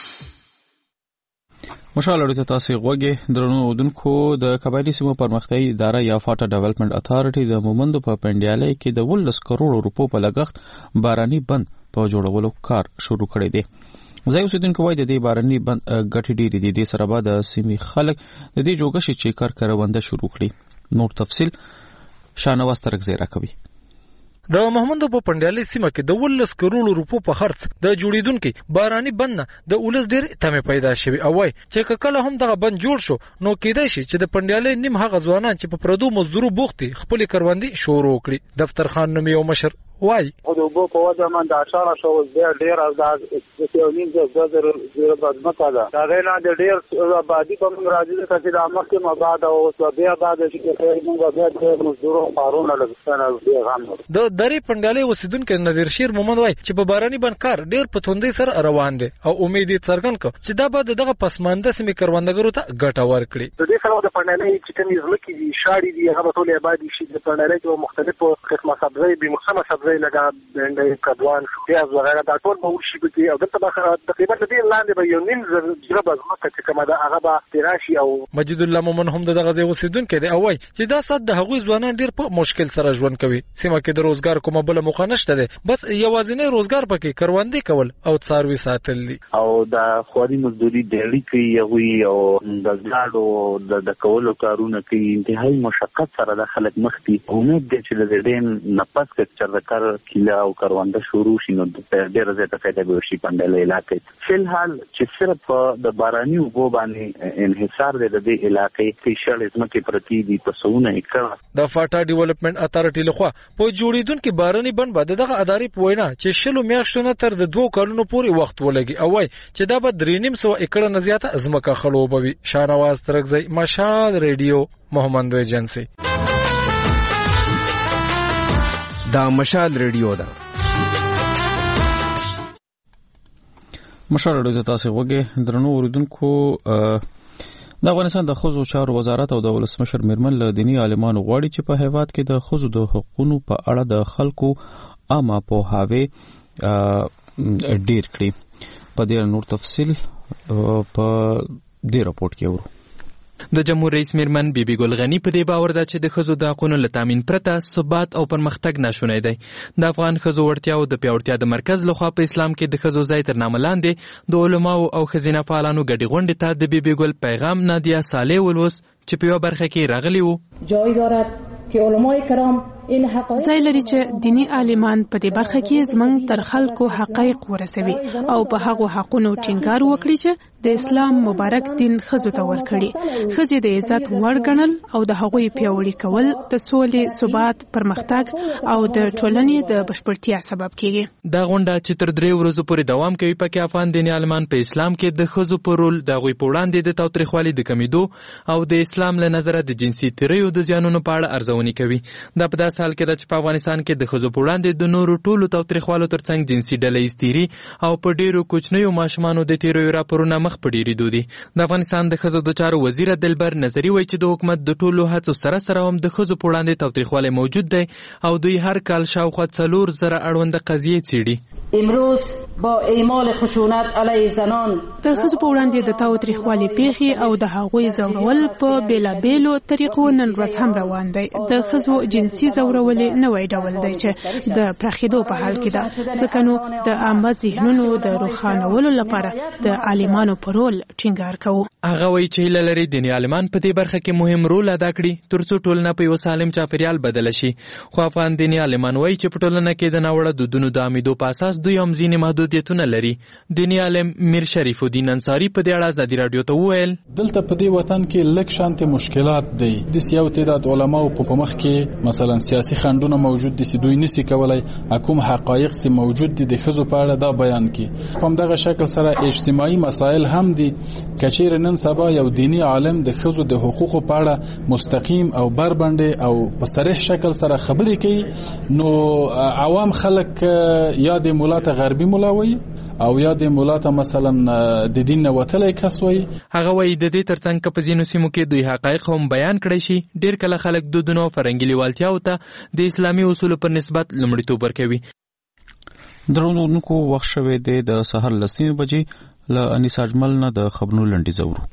مشال اړیته تاسو غوږی درنو اودونکو. د قبایلی سیمو پرمختیايي اداره یا فاټا ډیولپمنٹ اتھارټي د مومندو په پنډیالۍ کې د ولس کروڑ روپو په لګښت باراني بند په جوړولو کار شروع کړی دی. ځای اوسیدونکو وایي د دې باراني بند ګټې ډېرې دي. دې سره به د سیمې خلک د دې جوګه شي چې کار کرونده شروع کړي. نور تفصیل شانواز ترکزی راکوي. د محمد په پندیالي سیمه کې د ولس کروڑ روپو په خرڅ د جوړیدونکو باراني بند نه د ولس ډېر تمه پیدا شوی او وای چې کله هم دغه بند جوړ شو نو کېدای شي چې د پندیالي نیم هغه ځوانان چې په پردو مزدورو بوختي خپل کروندې شروع کړي. دفتر خان نوم یو مشر وای او د وبو په وجه من د اشاره شو ډېر ډېر از د یونین د زړه زیره بدمته ده دا غینا د ډېر آبادی په موږ راځي چې د امر کې مباد او تو بیا بعد چې موږ بیا د مزدورو قانون لګستانه دی غم د درې پندالي وسیدونکو نذیر شیر محمد وای چې په باراني بنکار ډېر په توندې سره روان دي او امید یې څرګند کړ چې دا به دغه پسمانده سیمې کروندګرو ته ګټه ورکړي. د دې سره د پندالي چې کومې ځمکې دي شاړې دي هغه ټول آبادی شي د پندالي په مختلفو قسمه سبزی به مخصمه سبزی لګا بنده کډوان پیاز وغیرہ دا ټول به وشي به او دغه تقریبا د دې لاندې به یو نیم زره بزمکه چې کومه ده هغه به تراشي. او مجید الله مومن هم دغه ځای اوسیدونکو دی او وای چې دا صد د هغوی ځوانان ډیر په مشکل سره ژوند کوي. سیمه کې د روزګار کومه بل موقع نشته ده بس یوازینی روزګار پکې کروندې کول او څاروي ساتل دي او د خواري مزدوري ډېری کوي وي او د ځاړو د کولو کارونه کوي. انتهایی مشقت سره د خلک مخ دي. امید ده چې د دې نفس کې چرکر کله او کرونده شروع شي نو د ډېر زیاته فائدہ به شي پندل علاقې. فلحال چې صرف د باراني وبو باندې انحصار دی د دې علاقې کې شړې ځمکې پرتی دي په سونه ایکړه. د فاټا ډیولپمنٹ اتارټي لخوا په جوړیدونکو باراني بند باندې دغه ادارې په وینا چې شلو میاشتو نه تر د دوه کلونو پورې وخت ولګي او وای چې دا به درې نیم سو ایکړه نه زیاته ځمکه خړوبوي. شانواز ترکزی مشال ریډیو محمد ایجنسی. دا مشال ریډیو ده. مشال ریډیو ته تاسو وګورئ. درنو اوریدونکو د افغانستان د ښځو چارو وزارت او د ولسمشر میرمن له دیني عالمانو غواړي چې په هیواد کې د ښځو د حقوقو په اړه د خلکو عامه پوهاوی ډیر کړي. په دې نور تفصیل په دې راپورټ کې ورو. د جمهور رئیس میرمن بیبي ګل غنی په دې باور ده چې د ښځو د حقوقو له تامین پرته ثبات او پرمختګ ناشونی دی. د افغان ښځو وړتیاو د پیاوړتیا د مرکز لخوا په اسلام کې د ښځو ځای تر نامه لاندې د علماو او ښځینه فعالانو ګډې غونډې ته د بیبي ګل پیغام نادیه صالح ولوس چې په یوه برخه کې راغلی وو. جای دارد که علمای کرام ځای لري چې دینی عالمان په دې برخه کې زموږ تر خلکو حقایق ورسوي او په هغو حقونو ټینګار وکړي چې د اسلام مبارک دین ښځو ته ورکړي. ښځې د عزت وړ ګڼل او د هغوی پیاوړي کول د سولې، ثبات، پرمختګ او د ټولنې د بشپړتیا سبب کیږي. دا غونډه چې تر درې ورځو پورې دوام کوي پکې افغان دینی عالمان په اسلام کې د ښځو په رول د هغوی په وړاندې د تاوتریخوالي د کمیدو او د اسلام له نظره د جنسي تیریو د زیانونو په اړه ارزونې کوي. دا په داسې حال کې ده چې په افغانستان کې د ښځو په وړاندې د نورو ټولو تاوتریخوالو ترڅنګ جنسي ډله ایز تیري او په ډیرو کوچنیو ماشومانو د تیریو راپورونه مخ په ډیریدو دي. د افغانستان د ښځو د چارو وزیر دلبر نظري وایي چې د حکومت د ټولو هڅو سره سره هم د ښځو په وړاندې تاوتریخوالی موجود دی او دوی هر کال شاوخوا څلور زره اړونده قضیې څیړي. امروز با اعمال خشونت علیه زنان د ښځو په وړاندې د تاوتریخوالي پیښې او د هغوی ځورول په بیلابیلو طریقو نن ورځ هم روان دی. د ښځو جنسي ځورول نوی ډول دی چې د پراخېدو په حال کې ده، ځکه نو د عامه ذهنونو د روښانولو لپاره د عالمانو په رول ټینګار کوو. هغه وایي چې هیله لري دیني عالمان په دې برخه کې مهم رول ادا کړي ترڅو ټولنه په یو سالم چاپیریال بدله شي. خو افغان دیني عالمان وایي چې په ټولنه کې د ناوړه دودونو د عمیدو په اساس دوی هم ځینې محدودیتونه لري. دیني عالم میر شریف الدین انصاری په دې اړه ازادي راډیو ته وویل دلته په دې وطن کې لږ شانتي مشکلات دي. د یو تعداد علماو په مخ کې مثلا سیاسي خنډونه موجود دي چې دوی نسی کولای حکوم حقایق سي موجود دي د ښځو په اړه دا بیان کړي. په همدغه شکل سره اجتماعي مسایل هم دي. کچیر نن سبا یو دینی عالم د ښځو د حقوقو په اړه مستقیم او بربنده او په صریح شکل سره خبرې کوي نو عوام خلک یا د مولا ته غربي مولا وایي او یا د مولا ته مثلا د دین نه وتلی کس وایي. هغه وایي د دې ترڅنګ که په ځینو سیمو کې دوی حقایق هم بیان کړی شي ډېر کله خلک دودونو او فرهنګي لیوالتیاو ته د اسلامي اصولو پر نسبت لومړیتوب ورکوي. درنو وخت شوی دی د سهار لس نیمې بجې له انیس اجمل نه د خبرونو لنډیز اورو.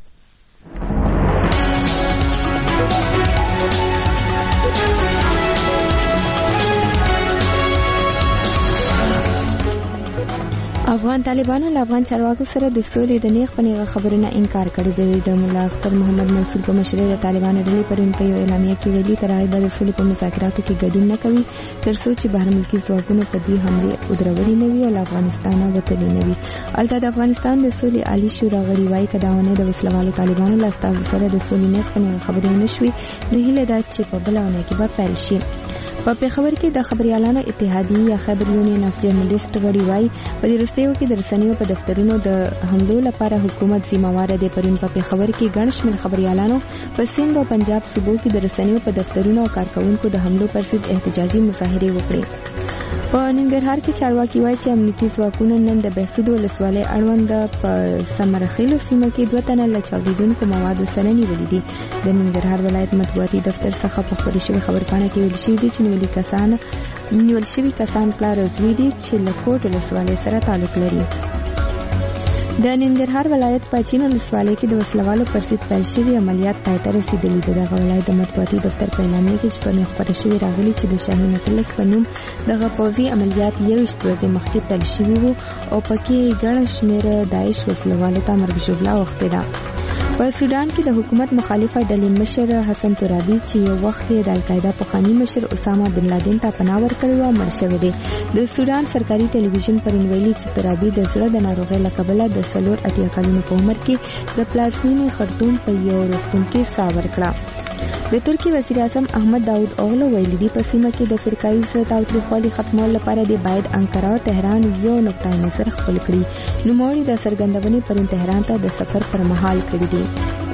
افغان افغان طالبانو له افغان چارواکو سره د سولې د نیغ په نیغه خبرونه انکار کړی دی. د ملا اختر محمد منصور په مشرۍ د طالبانو ډلې پرون په یو اعلامیه کې ویلي تر هغې به د سولې په مذاکراتو کې ګډون نه کوي تر څو چې بهر ملکي ځواکونو په دوی حملې ودرولې نه وي او له افغانستانه وتلي نه وي. هلته د افغانستان د سولې عالي شورا غړي وایي که دا ونه د وسلوالو طالبانو له استازو سره د سولې نیغ په نیغه خبرې ونه شوي نو هیله ده چې په بله اونۍ کې به پیل شي. په پېښور کې د خبريالانو اتحادیې یا خیبر یونین اف جرنالیست غړي وایي په دې وروستیو کې د رسنیو په دفترونو د حملو لپاره حکومت ذمہواره دی. پرون په پېښور کې ګڼ شمېر خبريالانو په سند او پنجاب صوبو کې د رسنیو په دفترونو او کارکوونکو د حملو پر ضد احتجاجي مظاهرې وکړې. په ننګرهار کې چارواکي وایي چې امنیتي ځواکونو نن د بهسود ولسوالۍ اړوند په سمرخیلو سیمه کې دوه تنه له چاودېدونکو موادو سره نیولي دي. د ننګرهار ولایت مطبوعاتي دفتر څخه په خپرې شوې خبرپاڼه کې ویل شوي دي چې نیولي کسان نیول شوي کسان پلار او زوی دي چې له کوټ ولسوالۍ سره تعلق لري. د ننګرهار ولایت په چین ولسوالۍ کې د وسلوالو پر ضد پیل شوي عملیات پای ته رسېدلي دي. دغه ولایت د مطبوعاتي دفتر په اعلامیه کې چې پرون خپاره شوي راغلي چې د شاهین اتلس په نوم دغه پوځي عملیات یوویشت ورځې مخکې پیل شوي وو او پکې ګڼه شمېره داعش وسلوالو ته مرګ ژوبله اوښتې ده. په سودان کې د حکومت مخالفه ډلې مشر حسن ترابي چې یو وخت یې د القاعده پخواني مشر اسامه بن لادن ته پناه ورکړې وه مړ شوی دی. د سودان سرکاري ټلویزیون پرون ویلي چې ترابي د زړه د ناروغۍ له کبله د څلور اتیا کلونو په عمر کې د پلازمینې خرطوم په یو روغتون کې ساه ورکړه. د ترکیې وزیر اعظم احمد داود اوغلو ویلي دي په سیمه کې د فرقایي تاوتریخوالي ختمولو لپاره د باید انقره او تهران یو نقطه نظر خپل کړي. نوموړي د څرګندونې پرون تهران ته د سفر پر مهال کړي دي.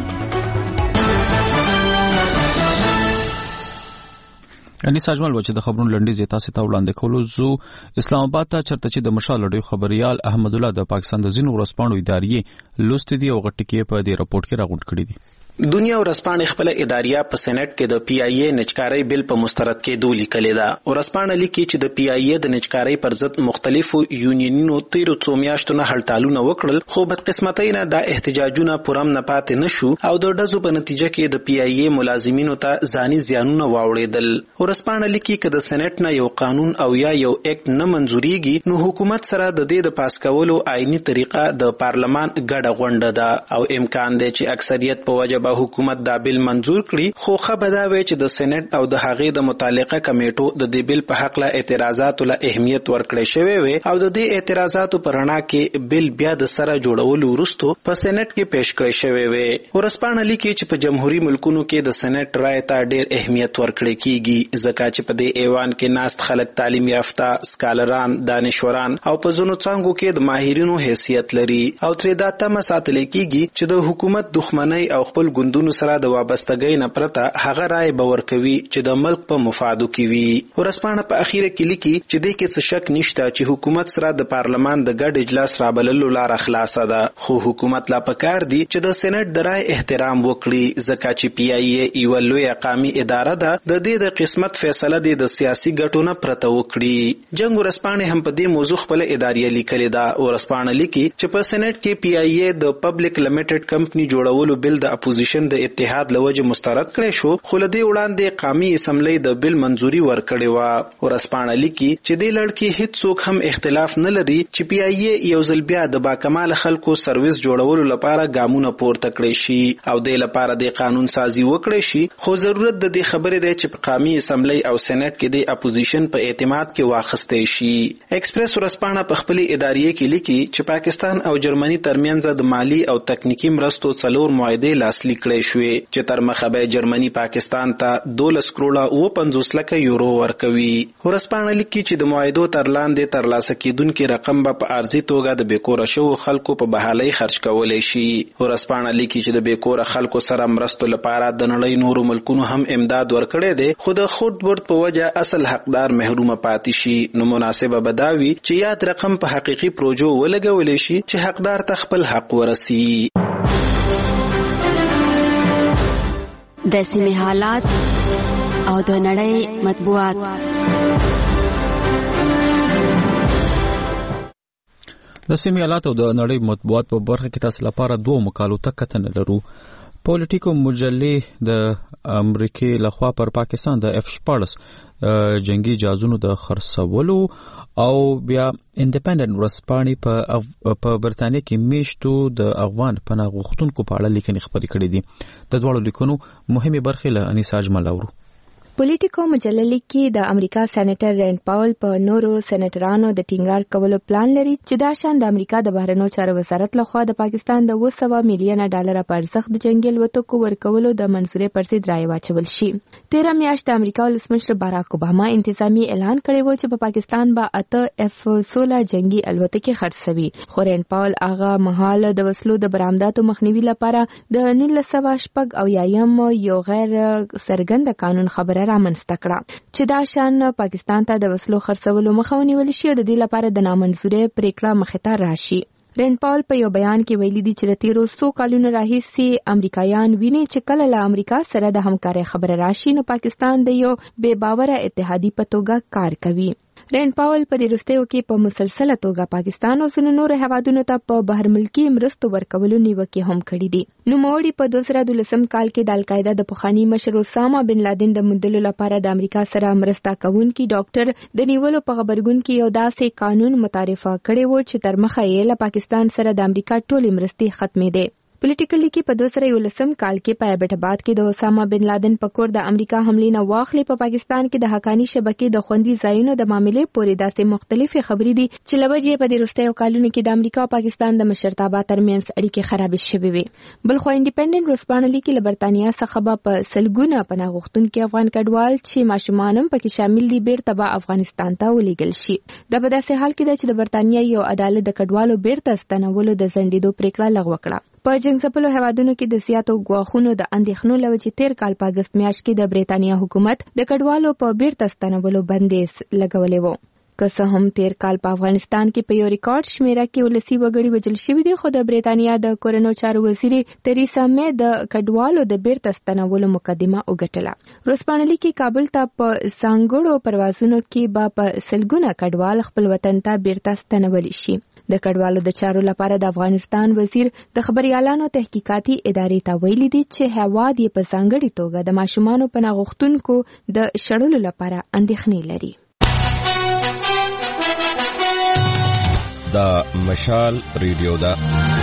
اني ساجمل و چې د خبرونو لنډیز تاسو ته وړاندې کولو زو اسلام آباد ته چرته چې د مشال لړیو خبريال احمد الله د پاکستان د زینو ورسپانو ادارې لوست دي او غټکې په دې رپورت کې راغونډ کړی دي. دنیا ورسپانه خپل اداریه په سېنات کې د پی آی ای نچکاري بل په مسترد کې دولی کړی دا. ورسپانه لیکي چې د پی آی ای د نچکاري پر ضد مختلفو یونینونو تیر څو میاشتونه هړتالونه وکړل خو بدقسمتۍ نه دا احتجاجونه پرم نه پاتې نشو او د ډزو په نتیجه کې د پی آی ای ملازمینو ته ځاني زیانونه واوړېدل. ورسپانه لیکي چې د سېنات نه یو قانون او یا یو اکټ نه منزوريږي نو حکومت سره د دې د پاس کولو آئینی طریقه د پارلمان ګډه غونډه ده او امکان دی چې اکثریت په وجه حکومت دا بل منزور کړي خو خبره وی چې د سېنات او د هغې د متعلقه کمیټو د دې بل په حق له اعتراضات له اهمیت ورکړې شوی وي او د دې اعتراضاتو پر اړه کې بل بیا د سره جوړولو وروسته په سېنات کې پیش کړی شوی وي. ورسپانه لیکي چې په جمهوریت ملکونو کې د سېنات رائے ته ډېر اهمیت ورکړی کیږي ځکه چې په دې ایوان کې ناست خلک تعلیم یافته سکالران دانشوران او په ځینو څانګو کې د ماهرینو حیثیت لري او ترې دا تمه ساتل کیږي چې د حکومت دښمنۍ او خپل ګوندونو سره د وابستګۍ نه پرته هغه رائے باور کوي چې د ملک په مفادو کې وي. ورسپانه په اخیره کې لیکي چې د کې څه شک نشته چې حکومت سره د پارلمان د ګډ اجلاس رابللو لار خلاصه ده خو حکومت لا پکار دي چې د سېنات د رائے احترام وکړي ځکه چې پی آی ای یو لوی قومي اداره ده د دې د قسمت فیصله د سیاسي ګټو نه پرته وکړي. جنگ ورسپانه هم په دې موضوع خپل ادارې لیکلې ده. ورسپانه لیکي چې په سېنات کې پی آی ای د پبلک لیمیټډ کمپنی جوړولو بل د اپوزیشن د اتحاد لوجه مسترد کړي شو خو لدی وړاندې قومي اسمبلی د بل منزوري ورکړي و. ورسپانه لیکي چې د لړکی هیڅ څوک هم اختلاف نه لري چې پی آی ای یو ځل بیا د باکمال خلکو سرویس جوړولو لپاره ګامونه پورته کړي شي او د لپاره د قانون سازي وکړي شي خو ضرورت د دې خبرې ده چې په قومي اسمبلی او سېنات کې د اپوزیشن په اعتماد کې واخستې شي. ایکسپریس ورسپانه په خپل ادارې کې لیکي چې پاکستان او جرمني ترمنځ د مالی او تکنیکی مرستو څلور معاهده لاسلیک کړي شوې چې تر مخه به جرمني پاکستان ته دولس کروڑه او پنځوس لکه یورو ورکوي. ورسپانه لیکي چې د معاهدو تر لاندې ترلاسه کیدونکو رقم به په ارزي توګه د بیکوره شو خلکو په بحالي خرج کولای شي. ورسپانه لیکي چې د بیکوره خلکو سره مرستو لپاره د نړۍ نورو ملکونو هم امداد ورکړي دي خو د خود ورت په وجه اصل حقدار محروم پاتې شي نو مناسبه بداوي چې یاد رقم په حقيقي پروژو ولګول شي چې حقدار ته خپل حق ورسي. د سیمې حالات او د نړۍ مطبوعات. د سیمې حالات او د نړۍ مطبوعات په برخه کې تاسو لپاره دوه مقالو ته کتنه لرو. پولیټیکو مجلې د امریکای لخوا پر پاکستان د اف شپږ جنگي جهازونو د خرڅولو او بیا انډیپندنت ورځپاڼې په په برتانیې کې میشتو د افغان پناه غوښتونکو په اړه لیکنې خپرې کړې دي. د دواړو لیکنو مهمه برخې له انیسا اجمل اورو. پولیټیکو مجله لیکي د امریکا سېنیټر رینډ پاول په نورو سېنیټرانو د ټینګار کولو پلان لري چې دا شان د امریکا د بهرنیو چارو وزارت لخوا د پاکستان د اوه سوه میلیونه ډالر په ارزښت د جنگي الوتکو ورکولو د منځوري پر ضد رایه واچول شي. تیره میاشت د امریکا ولسمشر باراک اوباما انتظامی اعلان کړی و چې په پاکستان به اته اف سوله جنگي الوتکې خرڅوي، خو رینډ پاول هغه مهال د وسلو د برآمداتو مخنیوي لپاره د نولس سوه شپږ اویایم یو غیر څرګند قانون خبره رامنځته کړه چې دا شان پاکستان ته د وسلو خرڅولو مخه ونیول شي او د دې لپاره د نامنظوري پریکړه مخې ته راشي. رینډ پاول په یو بیان کې ویلي دي چې د تیرو څو کلونو راهیسې امریکایان ویني چې کله له امریکا سره د همکارۍ خبره راشي نو پاکستان د یو بې باوره اتحادي په توګه کار کوي. رینډ پاول په دې وروستیو کې په مسلسله توګه پاکستان او ځینو نورو هیوادونو ته په بهر ملکي مرستو ورکولو نیوکې هم کړې دي. نوموړي په دوه زره دولسم کال کې د القاعده د پخواني مشر اسامه بن لادن د موندلو لپاره د امریکا سره مرسته کوونکي ډاکټر د نیولو په خبرګون کې یو داسې قانون متعارفه کړی و چې تر مخه یې له پاکستان سره د امریکا ټولې مرستې ختمې دي. پولیټیکلی کې په دوه زره یولسم کال کې په ایبټ آباد کې د اسامه بن لادن په کور د امریکا حملې نه واخلي په پاکستان کې د حقانی شبکې د خوندي ځایونو د معاملې پورې داسې مختلفې خبرې دي چې لوجې په دې وروستیو کلونو کې د امریکا او پاکستان د مشرتابه ترمنځ اړیکې خرابې شوې وي. بلخو انډیپندنت ورځپاڼه لیکي له برتانیا څخه به په سلګونه پناه غوښتونکي افغان کډوال چې ماشومان هم پکې شامل دي بیرته به افغانستان ته ولېږل شي. دا په داسې حال کې ده چې د برتانیا یو عدالت د کډوالو بیرته ستنولو د ځنډېدو پریکړه لغوه کړه. په جنګ ځپلو هیوادونو کې د زیاتو ګواښونو د اندېښنو له وجې تیر کال په اګست میاشت کې د بریتانیا حکومت د کډوالو په بیرته ستنولو بندیز لګولی و. که څه هم تیر کال په افغانستان کې په یو ریکارډ شمیره کې ولسي وګړي وژل شوي دي، خو د بریتانیا د کورنیو چارو وزیرې تریسا مې د کډوالو د بیرته ستنولو مقدمه وګټله. ورځپاڼه لیکي کابل ته په ځانګړو پروازونو کې به په سلګونه کډوال خپل وطن ته بیرته ستنولی شي. د کډوالو د چارو لپاره د افغانستان وزیر د خبريالانو تحقیقاتي ادارې ته ویلي دي چې هواد یې په ځانګړي توګه د ماشومانو پناه غوښتونکو د شړلو لپاره اندېښنې لري. دا مشال ریډیو ده.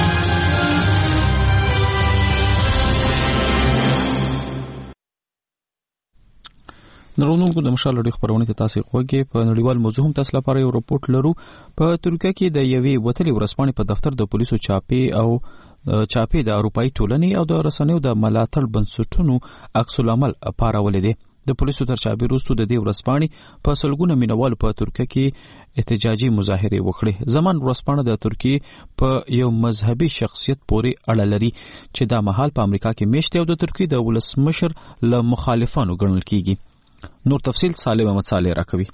نړیوالو د مشال لړۍ خبرونه ته تاسو خوږی په نړیوال موضوع هم تاسو لپاره یو رپورت لرو. په ترکیه کې د یوې وتلې ورځپاڼې په دفتر د پولیسو چاپې او چاپې د اروپאי ټولنې او د رسنیو د ملاتړ بنسټونو عکس العمل پارولې دي. د پولیسو تر چاپې وروسته د دې ورځپاڼې په سلګونه مینوالو په ترکیه کې احتجاجي مظاهرې وکړې. زمان ورځپاڼه د ترکیه په یو مذهبي شخصیت پورې اړه لري چې دا مهال په امریکا کې میشته او د ترکیه د ولسمشر له مخالفانو ګڼل کیږي. نور تفصیل صالح محمد صالح راکوي.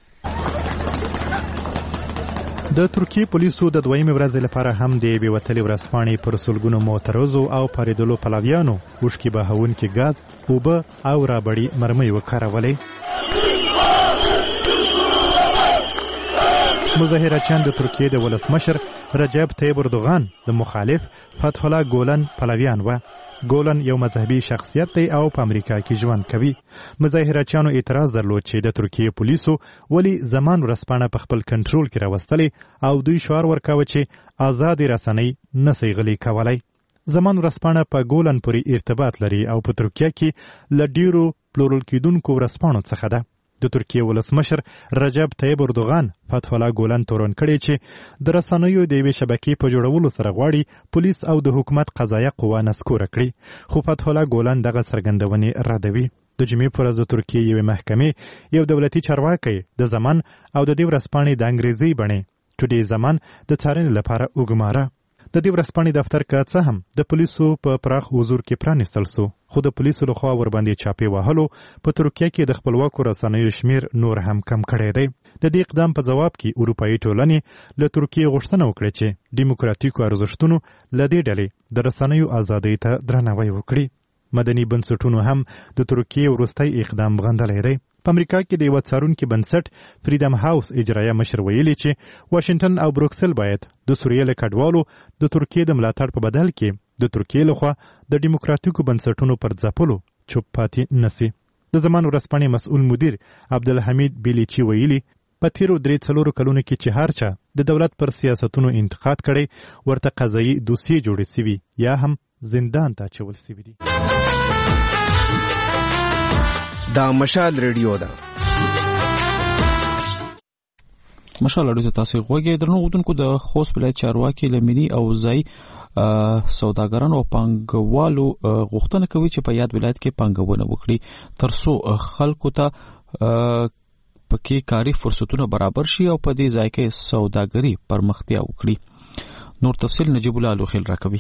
د ترکیه پولیسو د دویمې ورځې لپاره هم د یوې وتلې ورځپاڼې پر سلګونو معترضو او پارېدلو پلویانو اوښکې بهونکي ګاز، اوبه او رابړې مرمۍ وکارولې. مظاهرچیان د ترکیه د ولسمشر رجب طیب اردوغان د مخالف فتح الله ګولن پلویان و. ګولن یو مذهبي شخصیت دی او په امریکا کې ژوند کوي. مظاهرچیانو اعتراض درلود چې د ترکیه پولیسو ولی زمان ورځپاڼه په خپل کنټرول کې راوستلې او دوی شعار ورکاوه چې آزاد رسنۍ نسي غلي کولای. زمان ورځپاڼه په ګولن پورې ارتباط لري او په ترکیه کې له ډیرو پلورل کیدونکو ورځپاڼو څخه ده. د ترکیه ولسمشر رجب طیب اردوغان فتح الله ګولن تورن کړی چې د رسنیو د یوې شبکې په جوړولو سره غواړي پولیس او د حکومت قضایه قوه نسکوره کړي، خو فتح الله ګولن دغه څرګندونې ردوي. د جمعې په ورځ د ترکیه یوې محکمې یو دولتي چارواکی د زمان او د دې ورځپاڼې د انګریزي بڼې ټوډې زمان د څارنې لپاره وګماره. د دې ورځپاڼې دفتر که څه هم د پولیسو په پراخ حضور کې پرانیستل سو، خو د پولیسو لخوا ورباندې چاپې وهلو په ترکیه کې د خپلواکو رسنیو شمیر نور هم کم کړی دی. د دې اقدام په جواب کې اروپایي ټولنې له ترکیه غوښتنه وکړه چې ډیموکراتیکو ارزښتونو له دې ډلې د رسنیو ازادۍ ته درناوی وکړي. مدني بنسټونو هم د ترکیه وروستی اقدام غندلی دی. په امریکا کې د یو څارونکي بنسټ فریډم هاوس اجرایه مشر ویلي چې واشنگټن او بروکسل باید د سوریې له کډوالو د ترکیې د ملاتړ په بدل کې د ترکیې لخوا د ډیموکراتیکو بنسټونو پر ځپلو چوپ پاتې نسی. د زمان ورځپاڼې مسؤل مدیر عبدالحمید بیلیچي ویلي په تیرو درې څلورو کلونو کې چې هر چا د دولت پر سیاستونو انتقاد کړي ورته قضایي دوسیې جوړې سوي یا هم زندان ته اچول سوي دي. دا مشال ریډیو ده. مشال ریډیو ته تاسو غوږی درنو غوډونکو د خوست ولایت چارواکي لمنی او ځای سوداګرانو او پانګوالو غوښتنه کوي چې په یاد ولایت کې پانګونه وکړي ترڅو خلکو ته پکې کاري فرصتونه برابر شي او په دې ځای کې سوداګري پرمختیا وکړي. نور تفصیل نجیب الله لوخیل راکوي.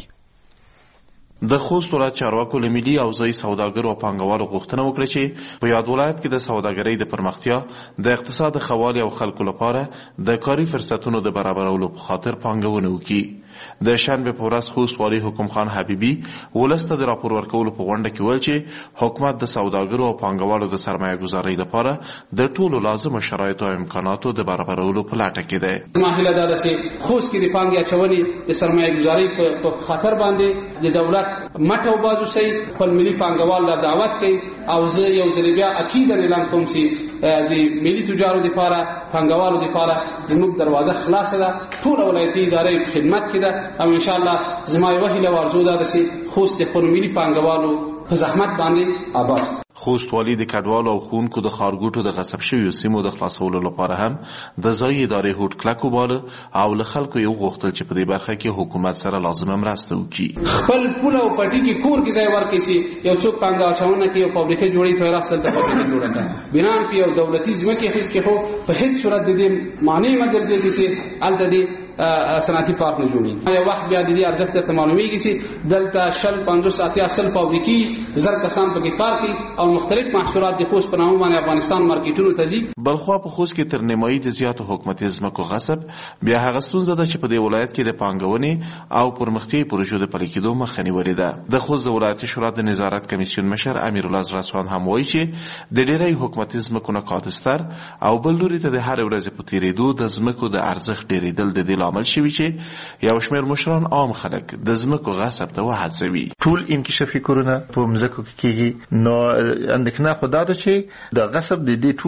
د خوست ولایت چارواکو له ملي او ځای سوداګرو او پانګوالو غوښتنه وکړه چې په یاد ولایت کې د سوداګرۍ د پرمختیا د اقتصاد خوالي او خلکو لپاره د کاري فرصتونو د برابرولو په خاطر پانګونه وکړي. د شنبه په ورځ خوست والي حکم خان حبیبي ولسته د راپور ورکولو په غونډه کې ویل چې حکومت د سوداګرو او پانګوالو د سرمایه گذارۍ لپاره د ټولو لازمو شرایطو او امکاناتو د برابرولو په لټه کې ده. ماهله دا چې خوست کې د پانګې اچونې د سرمایه گذارۍ په خاطر باندې د دولت مټ او بازو سي خپل ملي پانګوال لا دعوت کوي او زه یو ځل بیا اکید اعلان کوم چې د ملي تجارو لپاره پانګوالو لپاره زموږ دروازه خلاصه ده. ټول ولایتي ادارې په خدمت کې ده او ان شاء الله زما یو هیله ورزو ده چې خوست د خپل ملي پانګوالو په زحمت باندې آباد. خوست والی د کډوالو او خونکو د خارګوټو د غصب شویو سیمو د خلاصولو لپاره هم د ځای ادارې هوډ کلک وباله او له خلکو یو غوښتل چې په دې برخه کې حکومت سره لازمه مرسته وکړي. خپل پول او پټي کې کور کې ځای ورکړي چې یو څوک پانګه اچونه کوي او فابریکه جوړي په راس سره فابریکه جوړه کړي بنان په یو دولتي ځمکه کې خو په هیڅ صورت د دې معنی مګر چې الته دې صنعتي پارک نه جوړي. یو وخت بیا د دې ارزښت ته معلومیږي چې دلته شل پنځوس اتیا اصل فابریکې زر کسان پکې کار کوي او مختلف محصولات د خوست په نامه باندې افغانستان مارکیټونو ته ځي. بلخوا په خوست کې تر نیمایي د زیاتو حکومتي ځمکو غصب بیا هغه ستونزه ده چې په دې ولایت کې د پانګونې او پرمختیایي پروژو د پلي کېدو مخه نیولې ده. د خوست د ولایتي شورا د نظارت کمیسیون مشر امیر الله زرسوان هم وایي چې د ډېری حکومتي ځمکو نه کادستر او بل لوري ته د هر ورځې په تیریدو د ځمکو د ارزښت ډېرېدل د دې عامل شوی چې یو شمېر مشران عام خلک د ځمکو غصب ته وهڅوي. ټول انکشافي کارونه په ځمکو کې کیږي نو اندېښنه خو دا ده چې د غصب د دې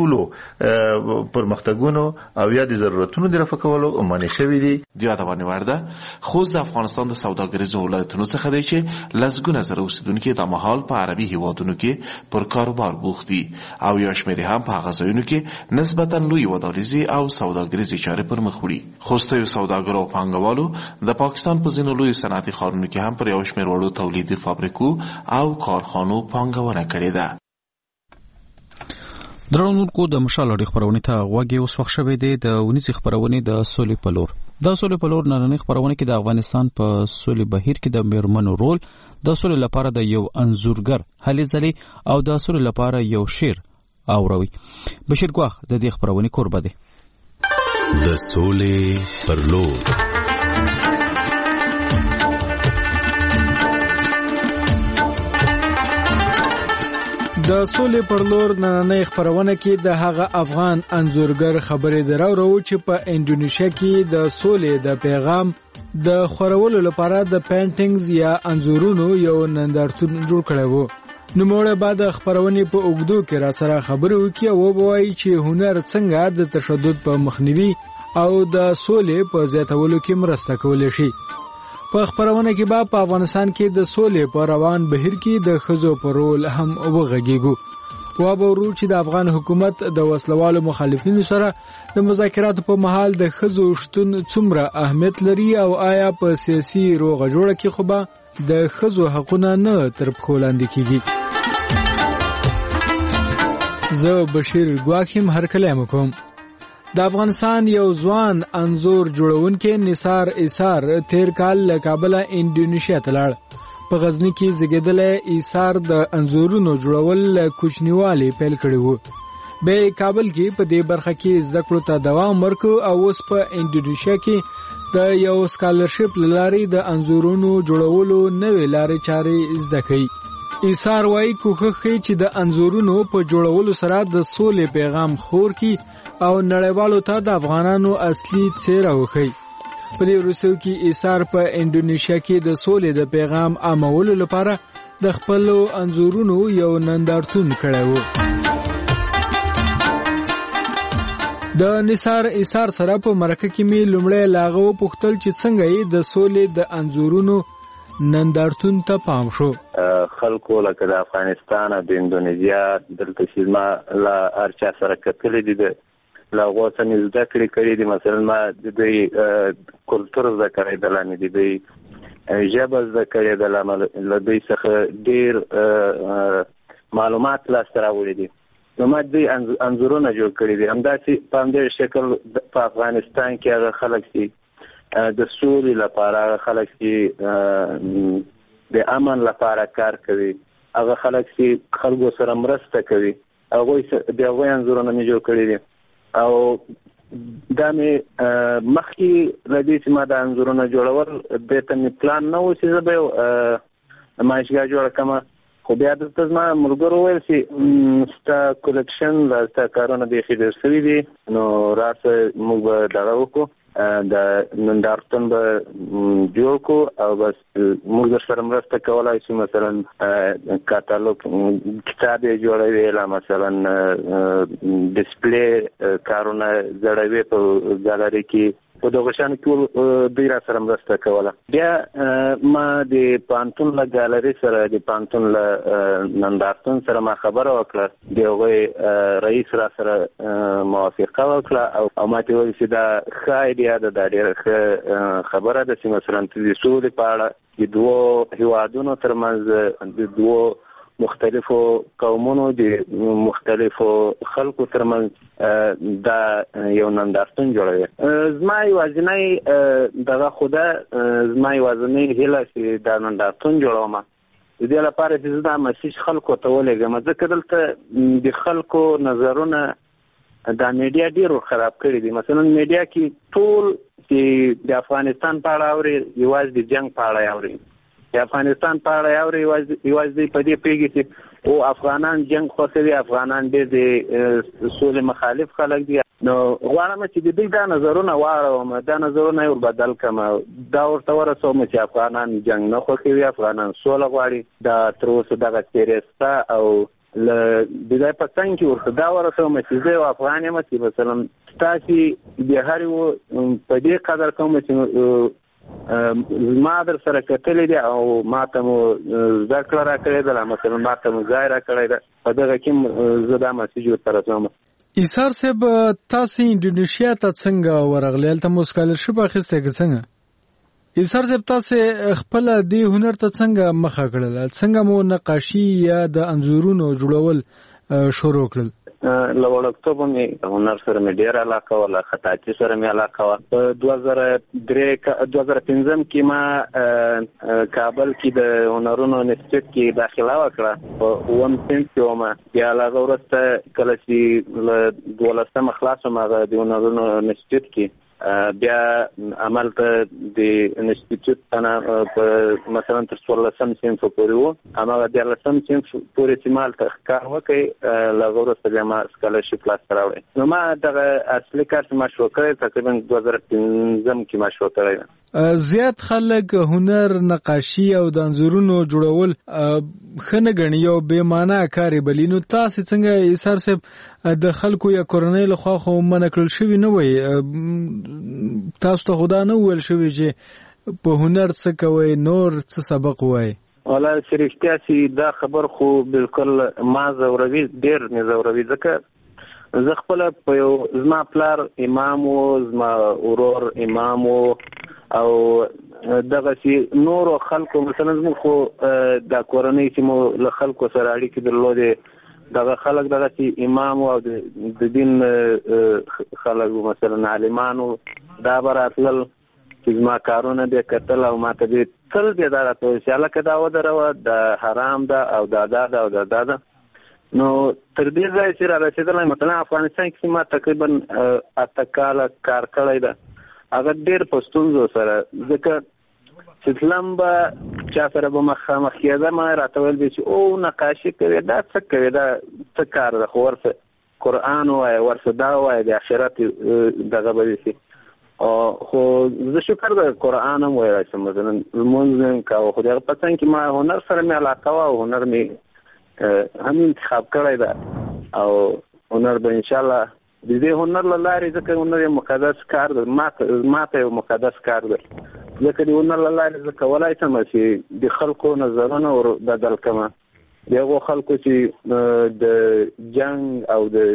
ټولو پرمختګونو او یا د ضرورتونو د رفع کولو معنی شوی دي. د یادونه ورده خوست د افغانستان د سوداګریزو ولایتونو څخه دی چې لسګونه زره اوسیدونکي د مهال په عربي هیوادونو کې پر کاروبار بوخت دي او یو شمېر هم په هغه ځایونو کې نسبتا لوی ودانیزي او سوداګریزي چارې پر مخ وړي. خوست یو سوداګر او پانګوالو د پاکستان په ځینو لوی صنعتي ښارونو کې هم پر یو شمېر وړو تولیدي فابریکو او کارخانو پانګونه کړې ده. درنونکو د مشال اړیخ خبرونه ته غوږی اوس وخت شوی دی د ونیس خبرونه د سولې په لور. د سولې په لور نن خبرونه کې د افغانستان په سولې بهیر کې د میرمنو رول، د سولې لپاره د یو انزورګر هلې ځلې او د سولې لپاره یو شعر اوروي. بشیر ګواخ د دې خبرونه کوربه دی. د سولې پر لور. د سولې پر لور نننۍ خبرونه کې د هغه افغان انځورګر خبرې دراورو چې په انډونیشیا کې د سولې د پیغام د خورولو لپاره د پینټینګز یا انځورونو یو نندارتون جوړ کړی وو. نوموړی بعد خبرونه په اوګدو کې را سره خبرې وکړي او ووایي چې هنر څنګه د تشدد په مخنیوي او د سولې په زیاتولو کې مرسته کولی شي. په خبرونه کې به په افغانستان کې د سولې په روان بهیر کې د ښځو په رول هم وغږیږو. وابه ورو چې د افغان حکومت د وسلوالو مخالفینو سره د مذاکراتو په مهال د ښځو شتون څومره اهمیت لري او آیا په سیاسي روغه جوړه کې خو به د ښځو حقونه نه تر پښو لاندې کیږي. زه بشیر ګواخیم هرکلی کوم. د افغانستان یو ځوان انځور جوړونکی نثار ایثار تیر کال له کابله انډونیشیا ته لاړ. په غزني کې زیږېدلی ایثار د انځورونو جوړول له کوچنیوالي پیل کړي وو. بیا کابل کې په دې برخه کې زده کړو ته دوام ورکړ او اوس په انډونیشیا کې د یو سکالرشپ له لارې د انځورونو جوړولو نوې لارې چارې زده کوي. ایثار وایي کوښښ کوي چې د انځورونو په جوړولو سره د سولې پیغام خور کړي او نړیوالو ته د افغانانو اصلي څېره وښيي. په دې وروستیو کې ایثار په انډونیشیا کې د سولې د پیغام عامولو لپاره د خپلو انځورونو یو نندارتون کړی و. د نثار ایثار سره په مرکه کې می لومړی لاغو پختل چې څنګه یې د سولې د انزورونو نندارتون ته پام شو. خلکو لکه د افغانستان او د اندونیزیا دلته چې ما لا ارچا سره کتلې دي د لاغو څخه زده کړې کړې دي. مثلا ما د دوی کلتور زده کړی د لاندې د دوی ژبه زده کړې د لاندې له دوی څخه ډېر معلومات لاسته راوړي دي. نو ما دوی انځورونه جوړ کړي دي. همداسې په همدې شکل په افغانستان کې هغه خلک چې د سولې لپاره، هغه خلک چې د امن لپاره کار کوي، هغه خلک چې خلکو سره مرسته کوي، هغوی د هغوی انځورونه مې جوړ کړي دي. او دا مې مخکې له دې چې ما دا انځورونه جوړول دې ته مې پلان نه و چې زه به یو نمایشګاه جوړه کړم. خو بیا دلته زما ملګرو وویل چې ستا کلیکشن له ستا کارونه بیخي ډېر شوي دي، نو راسه موږ به دغه وکړو، د نندارتون به جوړ کړو او بس موږ درسره مرسته کولی شو. مثلا کاتالوګ کتاب یې جوړوي، لا مثلا ډسپلی کارونه زړوي په ګالري کې، په دغه شانو کې دوی را سره مرسته کوله. بیا ما د پانتون له ګالري سره، د پانتون له نندارتون سره ما خبره وکړه، د هغوی رئیس را سره موافقه وکړه او ما ته وویل چې دا ښه ایډیا ده، دا ډېره ښه خبره ده چې مثلا د سولې په اړه د دوو هیوادونو ترمنځ، د دوو مختلفو قومونو، د مختلفو خلکو ترمنځ دا یو نندارتون جوړوي. زما یوازینی دغه خو ده، زما یوازینی هیله چې دا نندارتون جوړوم د دې لپاره چې زه دا مسیج خلکو ته ولېږم، ځکه دلته د خلکو نظرونه دا میډیا ډېر خراب کړي دي. مثلا میډیا کې ټول چې د افغانستان په اړه اوري، یوازې د جنګ په اړه اوري، د افغانستان په اړه اوري، یوازې په دې پوهېږي چې او افغانان جنګ خوښوي، افغانان ډېر د سولې مخالف خلک دي. نو غواړم چې د دوی دا نظرونه واړوم، دا نظرونه یې ور بدل کړم، دا ورته ورسوم چې افغانان جنګ نه خوښوي، افغانان سوله غواړي. دا تر اوسه دغه تېرې سته او له د ځای په څنګ کې ورته دا ورسوم چې زه یو افغان یم، چې مثلا ستاسې د هر یو په دې قدر کوم چې ما در سره کتلې دي او ما ته مو زده کړه راکړې ده، مثلا ما ته مو ځای راکړی ده، په دغه کې زه دا مسیج ورته رسوم. ایثار صاحب، تاسې انډونیشیا ته څنګه ورغلې؟ هلته مو سکالرشپ اخیستی که څنګه؟ ایثار صاحب، تاسې خپله دې هنر ته څنګه مخه کړله؟ څنګه مو نقاشي یا د انځورونو جوړول شروع کړل؟ له وړکتوبه مې هنر سره مې ډېره علاقه وه، له خطاطي سره مې علاقه وه. په دوه زره درې دوه زره پنځم کې ما کابل کې د هنرونو انسټیټیوټ کې داخله وکړه، په اووم صنف کې وم. بیا له هغه وروسته کله چې له دولسمه خلاص وم هغه د هنرونو انسټیټیوټ کې، بیا عملته د انسټیټیوټ نه په مثلا تر څوارلسم صنف پورې وو، هماغه دیارلسم صنف پورې چې ما هلته کار وکړی، له هغه وروسته بیا ما سکالرشپ لاسته راوړی. نو ما دغه اصلي کار چې ما شروع کړی تقریبا دوه زره پنځم کې ما شروع کړی ده. زیات خلک هنر، نقاشي او د انځورونو جوړول ښه نه ګڼي، یو بې معنا کار یې بلي. نو تاسې څنګه ایثار صاحب د خلکو یا کورنۍ لخوا خو منع کړل شوي نه وی، تاسو ته خو دا نه وویل شوي چې په هنر څه کوئ، نور څه سبق وایي؟ والا چې رښتیا چې دا خبر خو بالکل ما ځوروي، ډېر مې ځوروي، ځکه زه خپله په یو زما پلار امام و، زما ورور امام و، او دغه چې نورو خلکو مثلا زموږ خو دا کورنۍ چې مو له خلکو سره اړیکې درلودې، دغه خلک دغه چې امام او د دین خلک مثلا عالمانو، دا به راتلل چې زما کارونه به کتل او ما ته به تل به دا راته ویل چې هلکه دا ودروه، دا حرام ده او دا دا ده او دا دا ده. نو تر دې ځایه چې را رسېدلی، مثلا افغانستان کې ما تقریبا اته کاله کار کړی ده، هغه ډېر په ستونزو سره، ځکه چې تلم به چا سره به مخامخ کېدم، راته ویل به چې او نقاشي کوې، دا څه کوې، دا څه کار ده، خو ورسه قرآن ووایه، ورسه دا ووایه، د آخرت دغه به دې شي. خو زه شکر د قرآن هم ویلی شم، مثلا لمونځ مې هم کوه، خو د هغه په څنګ کې ما هنر سره مې علاقه وه او هنر مې هم انتخاب کړی ده او هنر به انشاءالله د دې هنر له لارې ځکه هنر یو مقدس کار دی، ماته ماته یو مقدس کار دی، ځکه د هنر له لارې زه کولی شم چې د خلکو نظرونه ور بدل کړم، د هغو خلکو چې د جنګ او د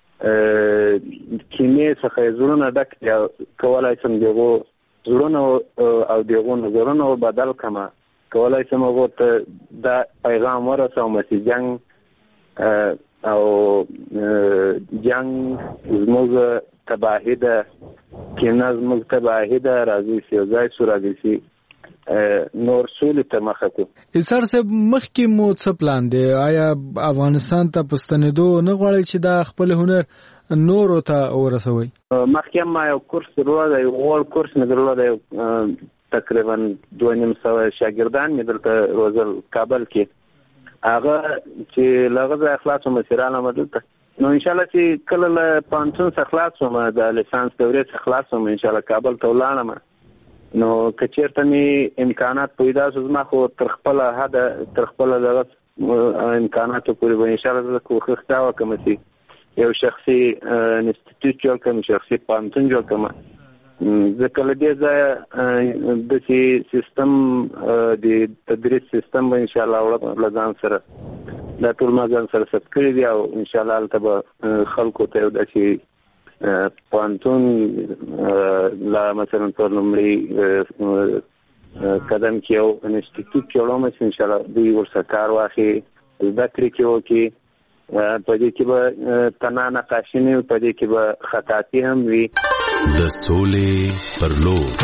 کینې څخه زړونه ډک دي، کولی شم د هغو زړونه او د هغو نظرونه ور بدل کړم، کولی شم هغو ته دا پیغام ورسوم چې جنګ او جنګ زموږ تباهي ده، کینه زموږ تباهي ده، راځي چې یو ځای شو، راځي چې نور سولې ته مخه کړو. اسحاق صاحب مخکې مو څه پلان دی؟ آیا افغانستان ته په ستنېدو نه غواړئ چې دا خپل هنر نورو ته ورسوئ؟ مخکې ما یو کورس درلوده، یو غوړ کورس مې درلوده، تقریبا دوه نیم سوه شاګردان مې دلته روزل کابل کې، هغه چې له هغه ځایه خلاص وم چې رالم دلته، نو انشاءالله چې کله له پوهنتون څخه خلاص وم، د لیسانس دورې څخه خلاص وم، انشاءالله کابل ته ولاړم، نو که چېرته مې امکانات پیدا شو، زما خو تر خپله حده تر خپله دغه امکاناتو پورې به انشاءالله زه کوښښ دا وکړم چې یو شخصي انسټیټیوټ جوړ کړم، شخصي پوهنتون جوړ کړم، ځکه له دې ځایه داسې سیستم د تدریس سیستم به انشاءالله وړم له ځان سره، دا ټول ما ځان سره ثبت کړي دي، او انشاءالله هلته به خلکو ته یو داسې پوهنتون لا مثلا په لومړي قدم کې یو انسټیټیوټ جوړوم چې انشاءالله دوی ورسره کار واخلي، زده کړې کې وکړي، په دې کې به تنها نقاشي نه وي، په دې کې به خطاطي هم وي. د سولې پر لور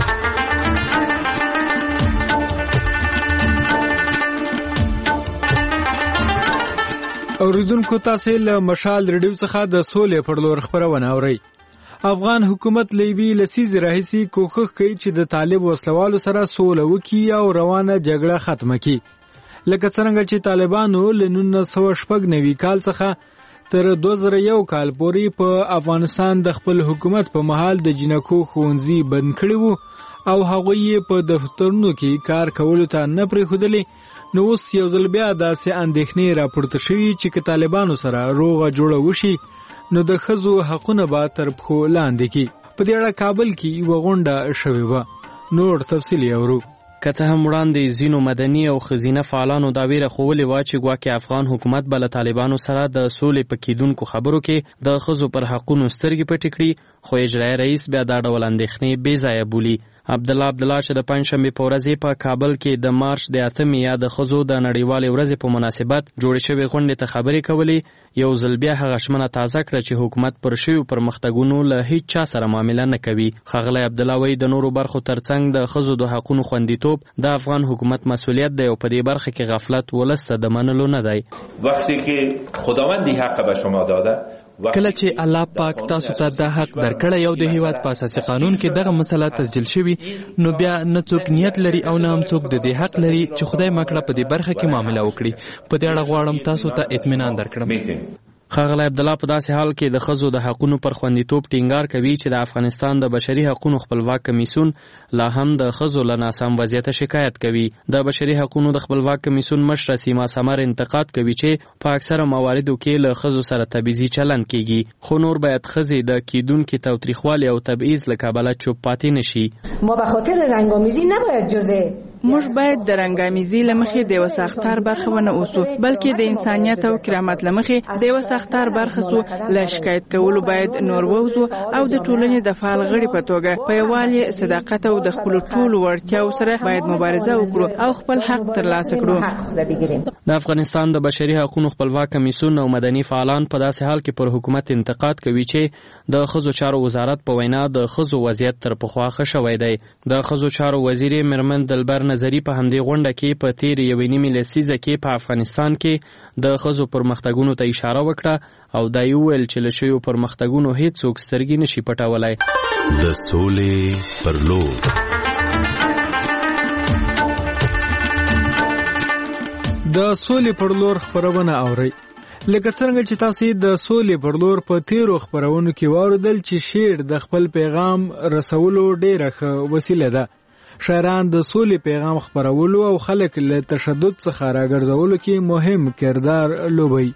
اوریدونکو، تاسو له مشال ریډیو څخه د سولې پر لور خبرونه اورئ. افغان حکومت لیوی لسیز راهیسي کوښښ کوي چې د طالب وسلوالو سره سوله وکړي او روانه جګړه ختمه کړي، لکه څنګه چې طالبانو له نولس سوه شپږ نوي کال څخه تر دوه زره یو کال پورې په افغانستان د خپل حکومت په مهال د جنکو ښوونځي بند کړي وو او هغوی یې په دفترونو کې کار کولو ته نه پرېښودلې. نو اوس یو ځل بیا داسې اندېښنې راپورته شوي چې که طالبانو سره روغه جوړه وشي نو د ښځو حقونه به تر پښو لاندې کړي. په دې اړه کابل کې یوه غونډه شوې وه، نور تفصیل یې اورو. که څه هم وړاندې ځینو مدني او ښځینه فعالانو دا ویره ښوولې وه چې ګواکې افغان حکومت به له طالبانو سره د سولې په کیدونکو خبرو کې د ښځو پر حقونو سترګې پټې کړي، خو اجرایي رئیس بیا دا ډول اندېښنې بې ځایه بولي. عبدالله عبدالله چې د پنجشنبې په ورځ په کابل کې د مارچ د اتمې یا د ښځو د نړیوالې ورځې په مناسبت جوړې شوې غونډې ته خبرې کولې، یو ځل بیا هغه ژمنه تازه کړه چې حکومت پر شویو پرمختګونو له هیڅ چا سره معامله نه کوي. ښاغلی عبدالله وایي د نورو برخو ترڅنګ د ښځو د حقونو خوندیتوب د افغان حکومت مسؤلیت دی او په دې برخه کې غفلت ولس ته د منلو نه دی. وقتی که خداوند این حق به شما داده، کله چې الله پاک تاسو ته دا حق درکړی او د هیواد په اساسي قانون کې دغه مسله تسجیل شوی، نو بیا نه څوک نیت لري او نه هم څوک د دې حق لري چې خدای مکړه په دې برخه کې معامله وکړي. په دې اړه غواړم تاسو ته اطمینان درکړم. ښاغلی عبدالله په داسې حال کې د ښځو د حقونو پر خوندیتوب ټینګار کوي چې د افغانستان د بشري حقونو خپلواک کمیسیون لا هم د ښځو له ناسم وضعیته شکایت کوي. د بشري حقونو د خپلواک کمیسیون مشره سیما سمر انتقاد کوي چې په اکثره مواردو کې له ښځو سره تبعیضي چلند کیږي، خو نور باید ښځې د کیدونکي تاوتریخوالي او تبعیض له کبله چوپ پاتې نشي. ما به خاطر رنگامیزی نباید جزء موږ باید د رنګامیزي له مخې د یوه ساختار برخه ونه اوسو، بلکې د انسانیت او کرامت له مخې د یوه ساختار برخه سو. له شکایت کولو باید نور ووځو او د ټولنې د فعال غړي په توګه په یووالي، صداقت او د خپلو ټولو وړتیاو سره باید مبارزه وکړو او خپل حق ترلاسه کړو. د افغانستان د بشري حقونو خپلواک کمیسیون او مدني فعالان په داسې حال کې پر حکومت انتقاد کوي چې د ښځو چارو وزارت په وینا د ښځو وضعیت تر پخوا ښه شوی دی. د ښځو چارو وزیر میرمن دلبر نظری په همدې غونډه کې په تیرې یوې نیمې لسیزه کې په افغانستان کې د ښځو پرمختګونو ته اشاره وکړه او دا یې وویل چې له شویو پرمختګونو هیڅوک سترګې نشي پټولی. د سولې پر لور د سولې پر لور خبرونه اورئ. لکه څنګه چې تاسو د سولې پر لور په تیرو خبرونو کې واوریدل چې شعر د خپل پیغام رسولو ډیره ښه وسیله ده. شاعران د سولې پیغام خپرولو او خلک له تشدد څخه راګرځولو کې مهم کردار لوبوي.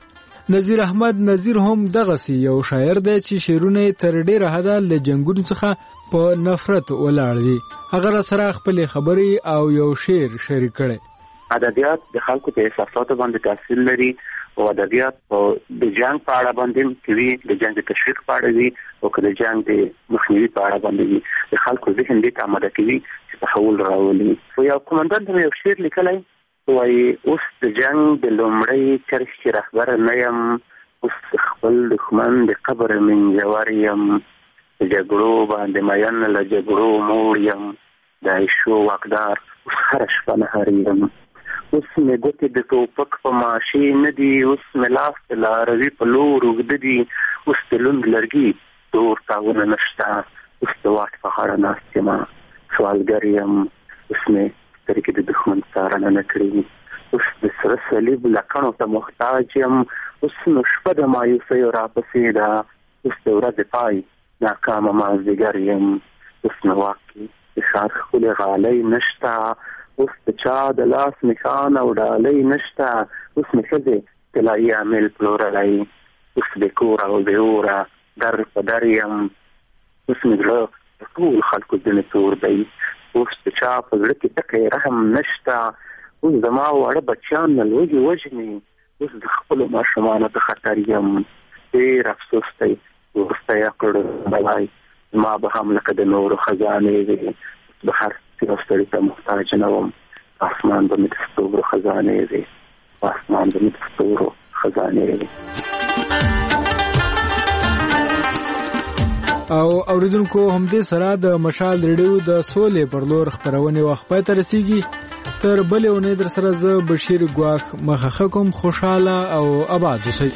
نذیر احمد نذیر هم دغسی یو شاعر دی چې شعرونه تر ډیره حده له جنگونو څخه په نفرت ولاړ دي. هغه سره خپل خبرې او یو شعر شریک کړي. ادبیات د خلکو په احساساتو باندې تاثیر لري او ادبیات د جنگ په اړه باندې کوي، د جنگ د تشویق په اړه وي او د جنگ د مخنیوي په اړه باندې وي. د خلکو ذهن دې ته آماده کوي چې تحول راولي. او یو قومندان یو شعر لیکلی وایي اوس د جنگ د لومړۍ کرښې چې رهبر نه یم، اوس د خپل دښمن د قبر منځور یم، د جګړو باندې مین له جګړو موړ یم، د عیشو واکدار اوس هره شپه نهر یم، اوس مې ګوتې د ټوپک په ماشې نه دي، اوس مې لاس د لاروي په لور اوږده دي، اوس د لوند لرګي تور تاونه نشته، اوس د واټ په غاړه ناست یم، سوالګر یم، اوس مې سترګې د دښمن څارنه نه کړي، اوس د سره صلیب لکڼو ته محتاج یم، اوس نو شپه د مایوسیو راپسې ده، اوس د ورځې پای ناکامه مازدیګر یم، اوس نو واقعي د ښار ښکلې غالۍ نشته، اوس د چا د لاس نښان او ډالۍ نشته، اوس مې ښځې طلایي عامل پلورلی، اوس بې کوره او بې اوره در په در یم، اوس مې زړه د ټول خلکو ځینې تور دی، اوس د چا په زړه کې ټکی رحم نشته، اوس زما واړه بچیان له لوږې وژني، اوس د خپلو ماشومانو ته خطر یم، ډېر افسوس دی وروستی عقل بلای، زما به هم لکه د نورو خزانې وي، اوس به هر یو سړي ته محتاج نه وم، اسمان به مې د ستورو خزانې وي، اسمان به مې د ستورو خزانې وي. او اوریدونکو همدې سره د مشال ریډیو د سولې پر لور خبرونه وخت پای ته رسیږي. تر بلې اونۍ در سره زه بشیر ګواخ مخه کوم. خوشاله او آباد اوسئ.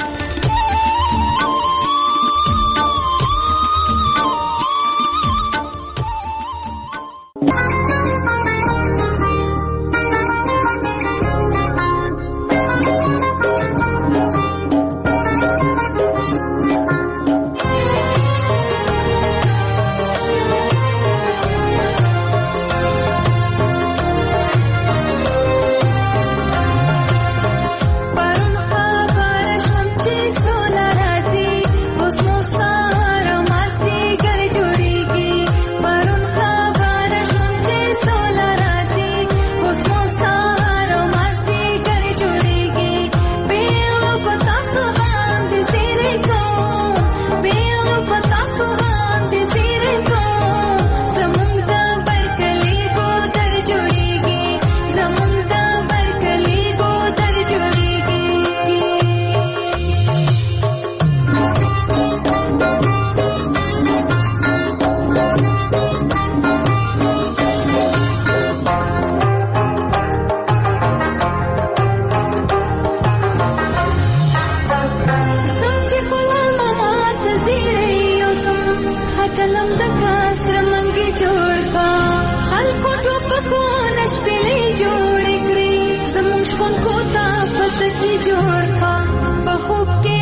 جوړ کا په خوب کې